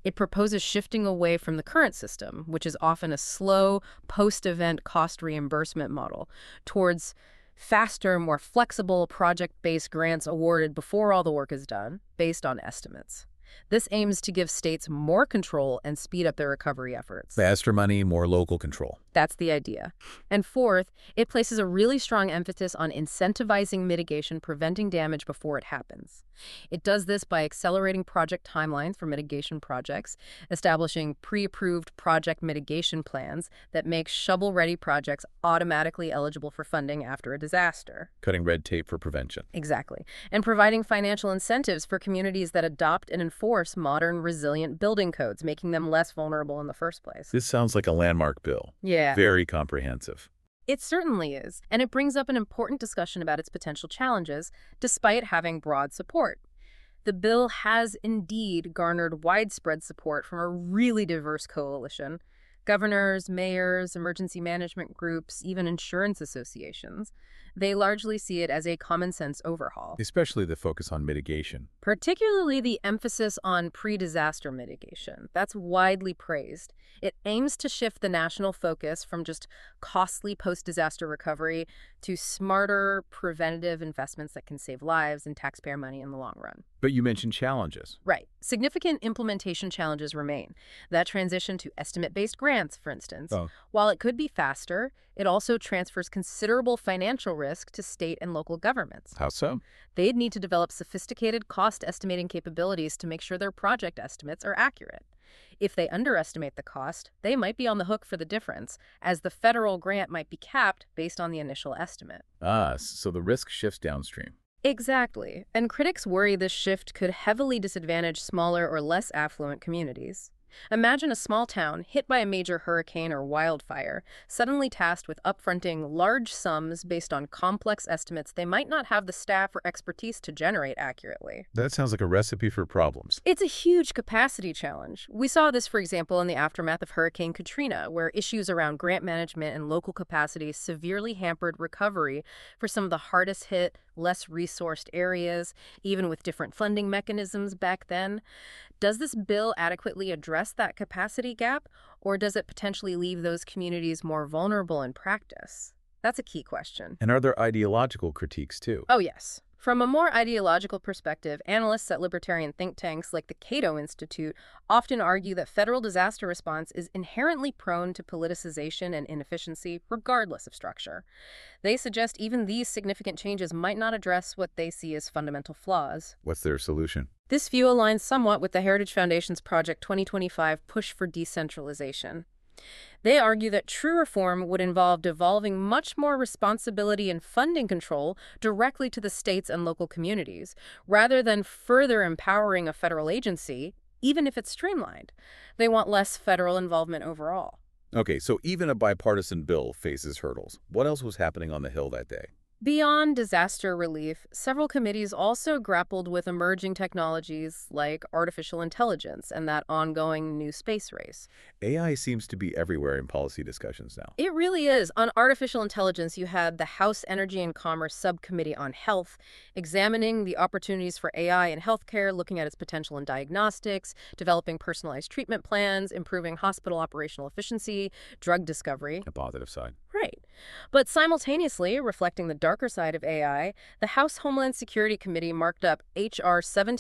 Speaker 2: It proposes shifting away from the current system, which is often a slow, post-event cost reimbursement model, towards faster, more flexible, project-based grants awarded before all the work is done, based on estimates. This aims to give states more control and speed up their recovery efforts.
Speaker 1: Faster money, more local control.
Speaker 2: That's the idea. And fourth, it places a really strong emphasis on incentivizing mitigation, preventing damage before it happens. It does this by accelerating project timelines for mitigation projects, establishing pre-approved project mitigation plans that make shovel-ready projects automatically eligible for funding after a disaster.
Speaker 1: Cutting red tape for prevention.
Speaker 2: Exactly. And providing financial incentives for communities that adopt and enforce modern, resilient building codes, making them less vulnerable in the first place.
Speaker 1: This sounds like a landmark bill.
Speaker 2: Yeah.
Speaker 1: Very comprehensive.
Speaker 2: It certainly is, and it brings up an important discussion about its potential challenges, despite having broad support. The bill has indeed garnered widespread support from a really diverse coalition. Governors, mayors, emergency management groups, even insurance associations. They largely see it as a common-sense overhaul.
Speaker 1: Especially the focus on mitigation.
Speaker 2: Particularly the emphasis on pre-disaster mitigation. That's widely praised. It aims to shift the national focus from just costly post-disaster recovery to smarter, preventative investments that can save lives and taxpayer money in the long run.
Speaker 1: But you mentioned challenges.
Speaker 2: Right. Significant implementation challenges remain. That transition to estimate-based grants, for instance. While it could be faster, it also transfers considerable financial risk to state and local governments.
Speaker 1: How so?
Speaker 2: They'd need to develop sophisticated cost estimating capabilities to make sure their project estimates are accurate. If they underestimate the cost, they might be on the hook for the difference, as the federal grant might be capped based on the initial estimate.
Speaker 1: So the risk shifts downstream.
Speaker 2: Exactly. And critics worry this shift could heavily disadvantage smaller or less affluent communities. Imagine a small town hit by a major hurricane or wildfire, suddenly tasked with upfronting large sums based on complex estimates they might not have the staff or expertise to generate accurately.
Speaker 1: That sounds like a recipe for problems.
Speaker 2: It's a huge capacity challenge. We saw this, for example, in the aftermath of Hurricane Katrina, where issues around grant management and local capacity severely hampered recovery for some of the hardest hit, less resourced areas, even with different funding mechanisms back then. Does this bill adequately address that capacity gap, or does it potentially leave those communities more vulnerable in practice? That's a key question.
Speaker 1: And are there ideological critiques, too?
Speaker 2: Oh, yes. From a more ideological perspective, analysts at libertarian think tanks like the Cato Institute often argue that federal disaster response is inherently prone to politicization and inefficiency, regardless of structure. They suggest even these significant changes might not address what they see as fundamental flaws.
Speaker 1: What's their solution?
Speaker 2: This view aligns somewhat with the Heritage Foundation's Project 2025 push for decentralization. They argue that true reform would involve devolving much more responsibility and funding control directly to the states and local communities, rather than further empowering a federal agency, even if it's streamlined. They want less federal involvement overall.
Speaker 1: Okay, so even a bipartisan bill faces hurdles. What else was happening on the Hill that day?
Speaker 2: Beyond disaster relief, several committees also grappled with emerging technologies like artificial intelligence and that ongoing new space race.
Speaker 1: AI seems to be everywhere in policy discussions now.
Speaker 2: It really is. On artificial intelligence, you had the House Energy and Commerce Subcommittee on Health examining the opportunities for AI in healthcare, looking at its potential in diagnostics, developing personalized treatment plans, improving hospital operational efficiency, drug discovery.
Speaker 1: A positive side.
Speaker 2: Right. But simultaneously, reflecting the darker side of AI, the House Homeland Security Committee marked up H.R.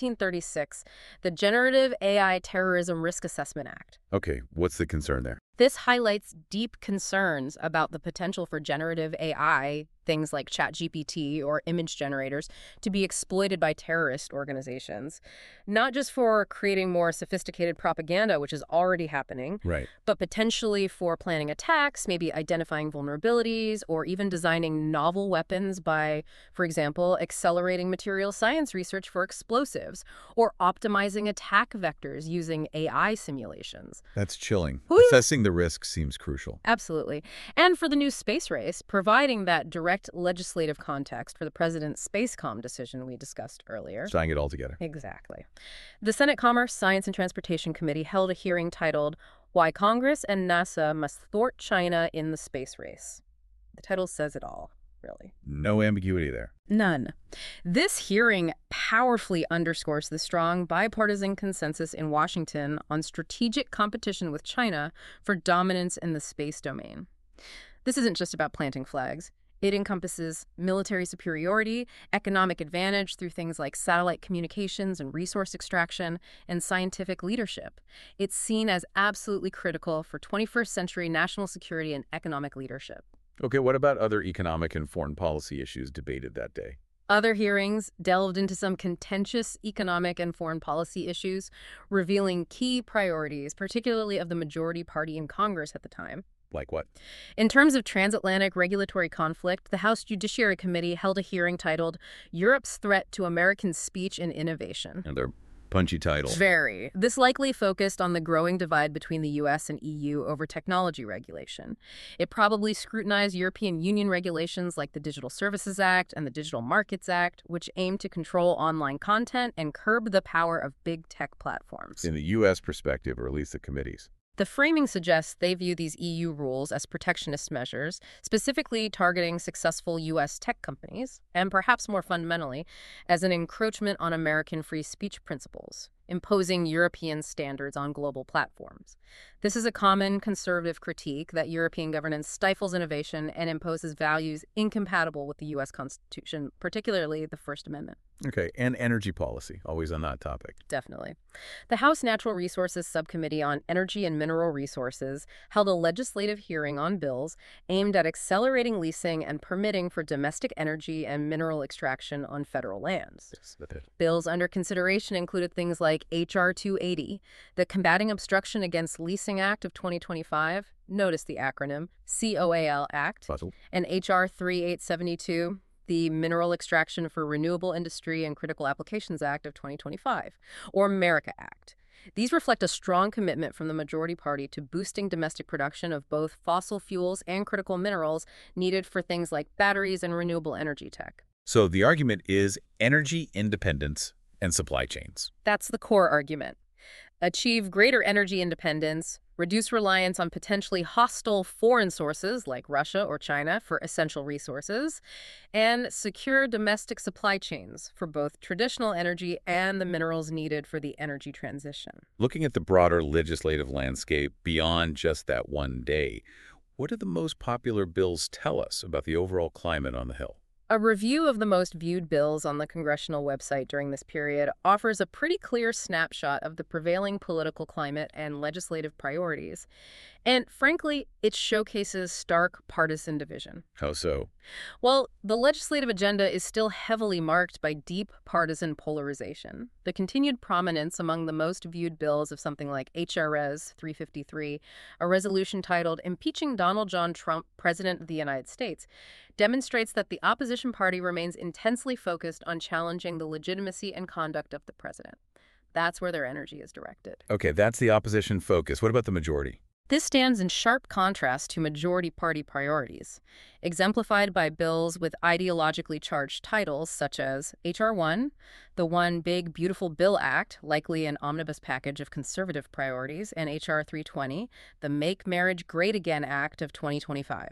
Speaker 2: 1736, the Generative AI Terrorism Risk Assessment Act.
Speaker 1: Okay, what's the concern there?
Speaker 2: This highlights deep concerns about the potential for generative AI, things like ChatGPT or image generators, to be exploited by terrorist organizations, not just for creating more sophisticated propaganda, which is already happening,
Speaker 1: right,
Speaker 2: but potentially for planning attacks, maybe identifying vulnerabilities, or even designing novel weapons by, for example, accelerating material science research for explosives, or optimizing attack vectors using AI simulations.
Speaker 1: That's chilling.
Speaker 2: Woo!
Speaker 1: Assessing the risk seems crucial.
Speaker 2: Absolutely. And for the new space race, providing that direct legislative context for the president's SpaceCom decision we discussed earlier.
Speaker 1: Tying it all together.
Speaker 2: Exactly. The Senate Commerce, Science, and Transportation Committee held a hearing titled, "Why Congress and NASA Must Thwart China in the Space Race." The title says it all. really.
Speaker 1: No ambiguity there.
Speaker 2: None. This hearing powerfully underscores the strong bipartisan consensus in Washington on strategic competition with China for dominance in the space domain. This isn't just about planting flags. It encompasses military superiority, economic advantage through things like satellite communications and resource extraction, and scientific leadership. It's seen as absolutely critical for 21st century national security and economic leadership.
Speaker 1: Okay, what about other economic and foreign policy issues debated that day?
Speaker 2: Other hearings delved into some contentious economic and foreign policy issues, revealing key priorities, particularly of the majority party in Congress at the time.
Speaker 1: Like what?
Speaker 2: In terms of transatlantic regulatory conflict, the House Judiciary Committee held a hearing titled Europe's Threat to American Speech and Innovation.
Speaker 1: And they're punchy titles.
Speaker 2: Very. This likely focused on the growing divide between the U.S. and EU over technology regulation. It probably scrutinized European Union regulations like the Digital Services Act and the Digital Markets Act, which aim to control online content and curb the power of big tech platforms.
Speaker 1: In the U.S. perspective, or at least the committee's.
Speaker 2: The framing suggests they view these EU rules as protectionist measures, specifically targeting successful U.S. tech companies, and perhaps more fundamentally, as an encroachment on American free speech principles, imposing European standards on global platforms. This is a common conservative critique that European governance stifles innovation and imposes values incompatible with the U.S. Constitution, particularly the First Amendment.
Speaker 1: Okay, and energy policy, always on that topic.
Speaker 2: Definitely. The House Natural Resources Subcommittee on Energy and Mineral Resources held a legislative hearing on bills aimed at accelerating leasing and permitting for domestic energy and mineral extraction on federal lands.
Speaker 1: Yes, that is.
Speaker 2: Bills under consideration included things like H.R. 280, the Combating Obstruction Against Leasing Act of 2025, notice the acronym, COAL Act,
Speaker 1: Puzzle.
Speaker 2: and H.R. 3872, the Mineral Extraction for Renewable Industry and Critical Applications Act of 2025, or MARICA Act. These reflect a strong commitment from the majority party to boosting domestic production of both fossil fuels and critical minerals needed for things like batteries and renewable energy tech.
Speaker 1: So the argument is energy independence and supply chains.
Speaker 2: That's the core argument. Achieve greater energy independence, reduce reliance on potentially hostile foreign sources like Russia or China for essential resources, and secure domestic supply chains for both traditional energy and the minerals needed for the energy transition.
Speaker 1: Looking at the broader legislative landscape beyond just that one day, what do the most popular bills tell us about the overall climate on the Hill?
Speaker 2: A review of the most viewed bills on the congressional website during this period offers a pretty clear snapshot of the prevailing political climate and legislative priorities. And frankly, it showcases stark partisan division.
Speaker 1: How so?
Speaker 2: Well, the legislative agenda is still heavily marked by deep partisan polarization. The continued prominence among the most viewed bills of something like HRS 353, a resolution titled Impeaching Donald John Trump, President of the United States, demonstrates that the opposition party remains intensely focused on challenging the legitimacy and conduct of the president. That's where their energy is directed.
Speaker 1: Okay, that's the opposition focus. What about the majority?
Speaker 2: This stands in sharp contrast to majority party priorities, exemplified by bills with ideologically charged titles such as H.R. 1, the One Big Beautiful Bill Act, likely an omnibus package of conservative priorities, and H.R. 320, the Make Marriage Great Again Act of 2025.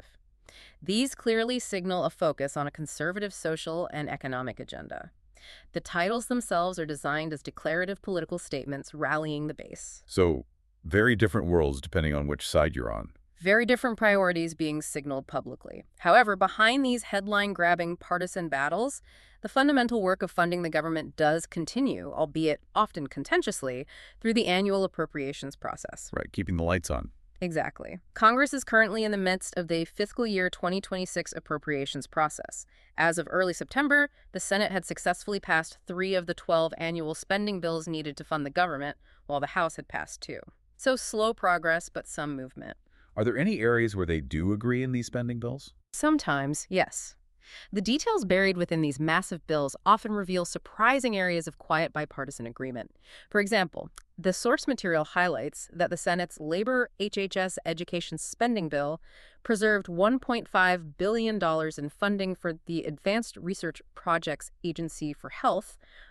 Speaker 2: These clearly signal a focus on a conservative social and economic agenda. The titles themselves are designed as declarative political statements rallying the base.
Speaker 1: So, very different worlds depending on which side you're on.
Speaker 2: Very different priorities being signaled publicly. However, behind these headline-grabbing partisan battles, the fundamental work of funding the government does continue, albeit often contentiously, through the annual appropriations process.
Speaker 1: Right, keeping the lights on.
Speaker 2: Exactly. Congress is currently in the midst of the fiscal year 2026 appropriations process. As of early September, the Senate had successfully passed 3 of the 12 annual spending bills needed to fund the government, while the House had passed 2. So slow progress, but some movement.
Speaker 1: Are there any areas where they do agree in these spending bills?
Speaker 2: Sometimes, yes. The details buried within these massive bills often reveal surprising areas of quiet bipartisan agreement. For example, the source material highlights that the Senate's Labor HHS Education Spending Bill preserved $1.5 billion in funding for the Advanced Research Projects Agency for Health,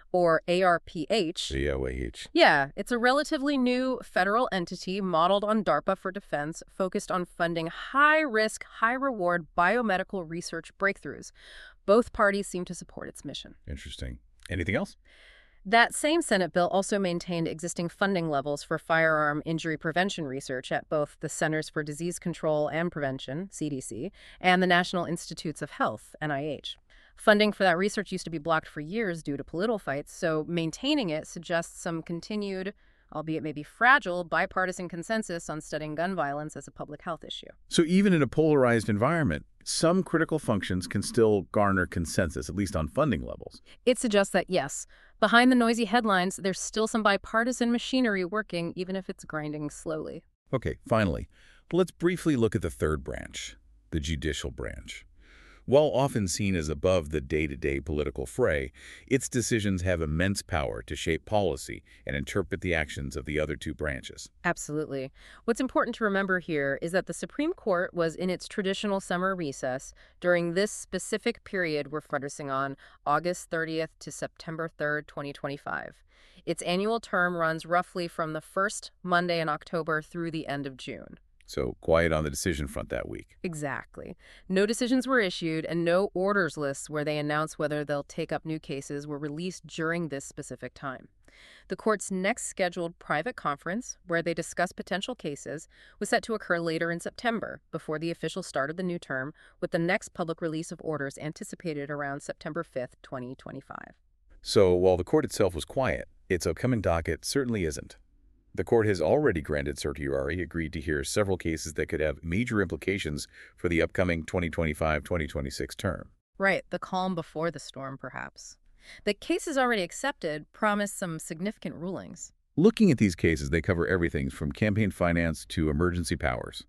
Speaker 2: or ARPH.
Speaker 1: AOAH.
Speaker 2: Yeah, it's a relatively new federal entity modeled on DARPA for defense, focused on funding high-risk, high-reward biomedical research breakthroughs. Both parties seem to support its mission.
Speaker 1: Interesting. Anything else?
Speaker 2: That same Senate bill also maintained existing funding levels for firearm injury prevention research at both the Centers for Disease Control and Prevention, CDC, and the National Institutes of Health, NIH. Funding for that research used to be blocked for years due to political fights, so maintaining it suggests some continued, albeit maybe fragile, bipartisan consensus on studying gun violence as a public health issue.
Speaker 1: So even in a polarized environment, some critical functions can still garner consensus, at least on funding levels.
Speaker 2: It suggests that, yes, behind the noisy headlines, there's still some bipartisan machinery working, even if it's grinding slowly.
Speaker 1: Okay, finally, let's briefly look at the third branch, the judicial branch. While often seen as above the day-to-day political fray, its decisions have immense power to shape policy and interpret the actions of the other two branches.
Speaker 2: Absolutely. What's important to remember here is that the Supreme Court was in its traditional summer recess during this specific period we're focusing on, August 30th to September 3rd, 2025. Its annual term runs roughly from the first Monday in October through the end of June.
Speaker 1: So quiet on the decision front that week.
Speaker 2: Exactly. No decisions were issued, and no orders lists where they announce whether they'll take up new cases were released during this specific time. The court's next scheduled private conference, where they discuss potential cases, was set to occur later in September, before the official start of the new term, with the next public release of orders anticipated around September 5th, 2025.
Speaker 1: So while the court itself was quiet, its upcoming docket certainly isn't. The court has already granted certiorari, agreed to hear several cases that could have major implications for the upcoming 2025-2026 term.
Speaker 2: Right, the calm before the storm, perhaps. The cases already accepted promise some significant rulings.
Speaker 1: Looking at these cases, they cover everything from campaign finance to emergency powers.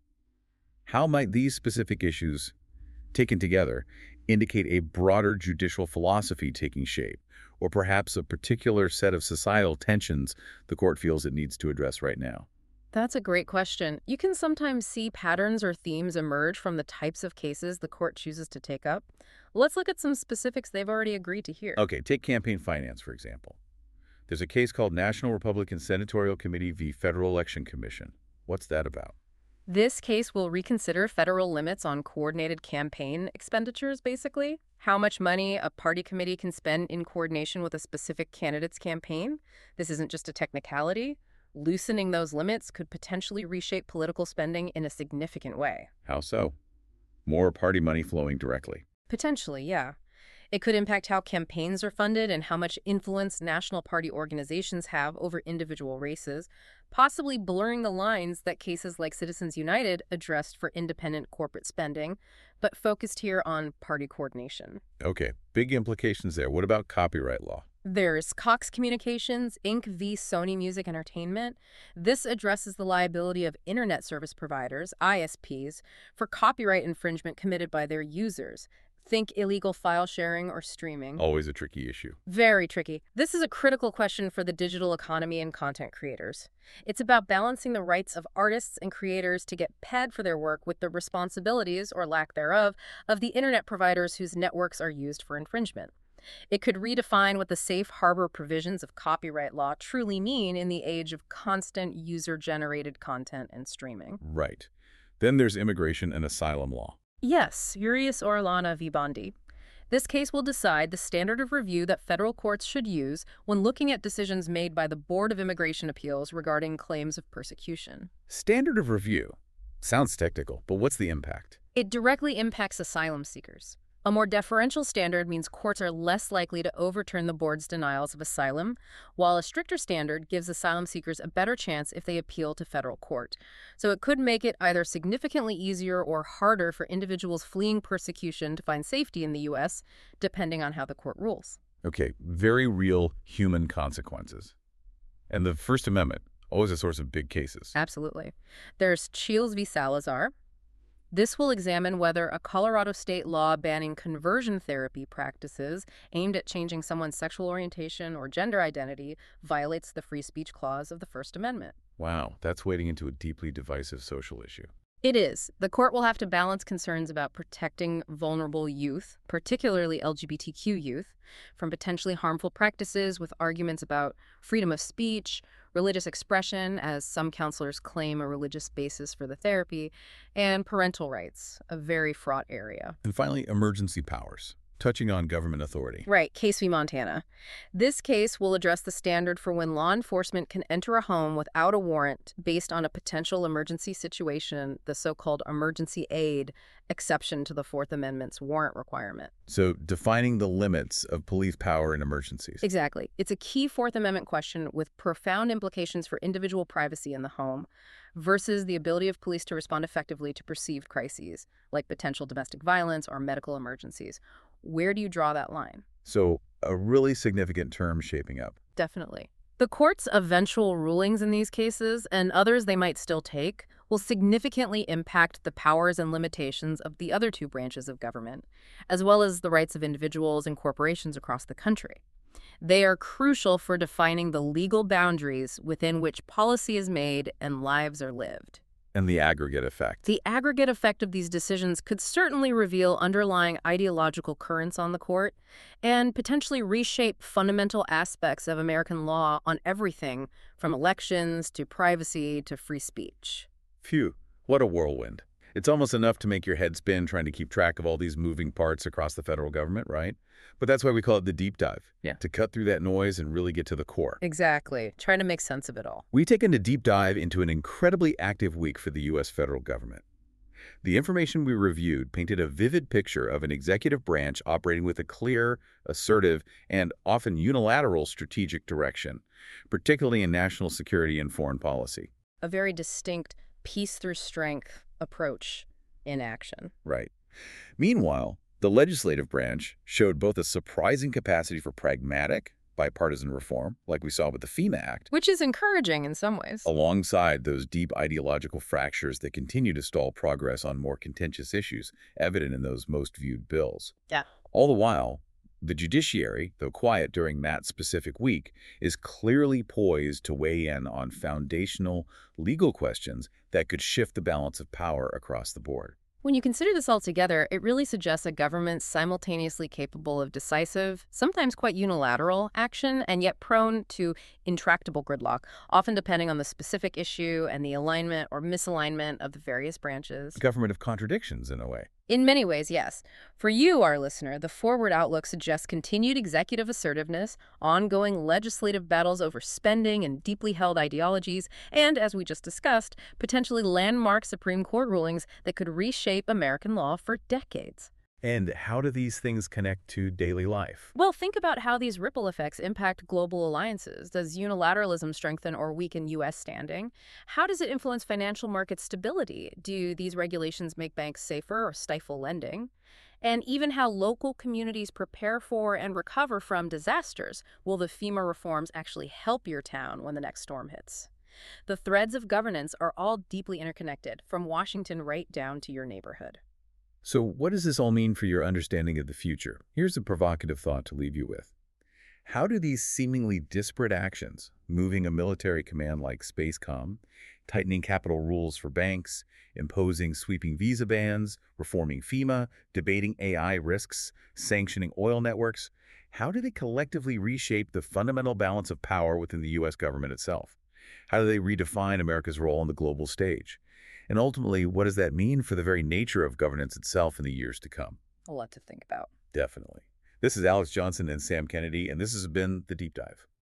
Speaker 1: How might these specific issues, taken together, indicate a broader judicial philosophy taking shape, or perhaps a particular set of societal tensions the court feels it needs to address right now?
Speaker 2: That's a great question. You can sometimes see patterns or themes emerge from the types of cases the court chooses to take up. Let's look at some specifics they've already agreed to hear.
Speaker 1: Okay, take campaign finance, for example. There's a case called National Republican Senatorial Committee v. Federal Election Commission. What's that about?
Speaker 2: This case will reconsider federal limits on coordinated campaign expenditures, basically. How much money a party committee can spend in coordination with a specific candidate's campaign. This isn't just a technicality. Loosening those limits could potentially reshape political spending in a significant way.
Speaker 1: How so? More party money flowing directly.
Speaker 2: Potentially, yeah. It could impact how campaigns are funded and how much influence national party organizations have over individual races, possibly blurring the lines that cases like Citizens United addressed for independent corporate spending, but focused here on party coordination.
Speaker 1: Okay, big implications there. What about copyright law?
Speaker 2: There's Cox Communications, Inc. v. Sony Music Entertainment. This addresses the liability of internet service providers, ISPs, for copyright infringement committed by their users. Think illegal file sharing or streaming.
Speaker 1: Always a tricky issue.
Speaker 2: Very tricky. This is a critical question for the digital economy and content creators. It's about balancing the rights of artists and creators to get paid for their work with the responsibilities, or lack thereof, of the internet providers whose networks are used for infringement. It could redefine what the safe harbor provisions of copyright law truly mean in the age of constant user-generated content and streaming.
Speaker 1: Right. Then there's immigration and asylum law.
Speaker 2: Yes, Urias Orellana v. Bondi. This case will decide the standard of review that federal courts should use when looking at decisions made by the Board of Immigration Appeals regarding claims of persecution.
Speaker 1: Standard of review. Sounds technical, but what's the impact?
Speaker 2: It directly impacts asylum seekers. A more deferential standard means courts are less likely to overturn the board's denials of asylum, while a stricter standard gives asylum seekers a better chance if they appeal to federal court. So it could make it either significantly easier or harder for individuals fleeing persecution to find safety in the U.S., depending on how the court rules.
Speaker 1: Okay, very real human consequences. And the First Amendment, always a source of big cases.
Speaker 2: Absolutely. There's Shields v. Salazar. This will examine whether a Colorado state law banning conversion therapy practices aimed at changing someone's sexual orientation or gender identity violates the free speech clause of the First Amendment.
Speaker 1: Wow, that's wading into a deeply divisive social issue.
Speaker 2: It is. The court will have to balance concerns about protecting vulnerable youth, particularly LGBTQ youth, from potentially harmful practices with arguments about freedom of speech, religious expression, as some counselors claim a religious basis for the therapy, and parental rights, a very fraught area.
Speaker 1: And finally, emergency powers, touching on government authority.
Speaker 2: Right, Case v. Montana. This case will address the standard for when law enforcement can enter a home without a warrant based on a potential emergency situation, the so-called emergency aid exception to the Fourth Amendment's warrant requirement.
Speaker 1: So defining the limits of police power in emergencies.
Speaker 2: Exactly. It's a key Fourth Amendment question with profound implications for individual privacy in the home versus the ability of police to respond effectively to perceived crises, like potential domestic violence or medical emergencies. Where do you draw that line?
Speaker 1: So a really significant term shaping up.
Speaker 2: Definitely. The court's eventual rulings in these cases, and others they might still take, will significantly impact the powers and limitations of the other two branches of government, as well as the rights of individuals and corporations across the country. They are crucial for defining the legal boundaries within which policy is made and lives are lived.
Speaker 1: And the aggregate effect.
Speaker 2: The aggregate effect of these decisions could certainly reveal underlying ideological currents on the court and potentially reshape fundamental aspects of American law on everything from elections to privacy to free speech.
Speaker 1: Phew, what a whirlwind. It's almost enough to make your head spin trying to keep track of all these moving parts across the federal government, right? But that's why we call it the deep dive.
Speaker 2: Yeah.
Speaker 1: To cut through that noise and really get to the core.
Speaker 2: Exactly. Trying to make sense of it all.
Speaker 1: We've taken a deep dive into an incredibly active week for the U.S. federal government. The information we reviewed painted a vivid picture of an executive branch operating with a clear, assertive, and often unilateral strategic direction, particularly in national security and foreign policy.
Speaker 2: A very distinct peace through strength approach in action.
Speaker 1: Right. Meanwhile, the legislative branch showed both a surprising capacity for pragmatic, bipartisan reform, like we saw with the FEMA Act,
Speaker 2: Which is encouraging in some ways.
Speaker 1: alongside those deep ideological fractures that continue to stall progress on more contentious issues, evident in those most viewed bills.
Speaker 2: Yeah.
Speaker 1: All the while, the judiciary, though quiet during that specific week, is clearly poised to weigh in on foundational legal questions that could shift the balance of power across the board.
Speaker 2: When you consider this all together, it really suggests a government simultaneously capable of decisive, sometimes quite unilateral action, and yet prone to intractable gridlock, often depending on the specific issue and the alignment or misalignment of the various branches.
Speaker 1: A government of contradictions, in a way.
Speaker 2: In many ways, yes. For you, our listener, the forward outlook suggests continued executive assertiveness, ongoing legislative battles over spending and deeply held ideologies, and, as we just discussed, potentially landmark Supreme Court rulings that could reshape American law for decades.
Speaker 1: And how do these things connect to daily life?
Speaker 2: Well, think about how these ripple effects impact global alliances. Does unilateralism strengthen or weaken U.S. standing? How does it influence financial market stability? Do these regulations make banks safer or stifle lending? And even how local communities prepare for and recover from disasters. Will the FEMA reforms actually help your town when the next storm hits? The threads of governance are all deeply interconnected, from Washington right down to your neighborhood.
Speaker 1: So what does this all mean for your understanding of the future? Here's a provocative thought to leave you with. How do these seemingly disparate actions, moving a military command like SpaceCom, tightening capital rules for banks, imposing sweeping visa bans, reforming FEMA, debating AI risks, sanctioning oil networks, how do they collectively reshape the fundamental balance of power within the U.S. government itself? How do they redefine America's role on the global stage? And ultimately, what does that mean for the very nature of governance itself in the years to come?
Speaker 2: A lot to think about.
Speaker 1: Definitely. This is Alex Johnson and Sam Kennedy, and this has been The Deep Dive.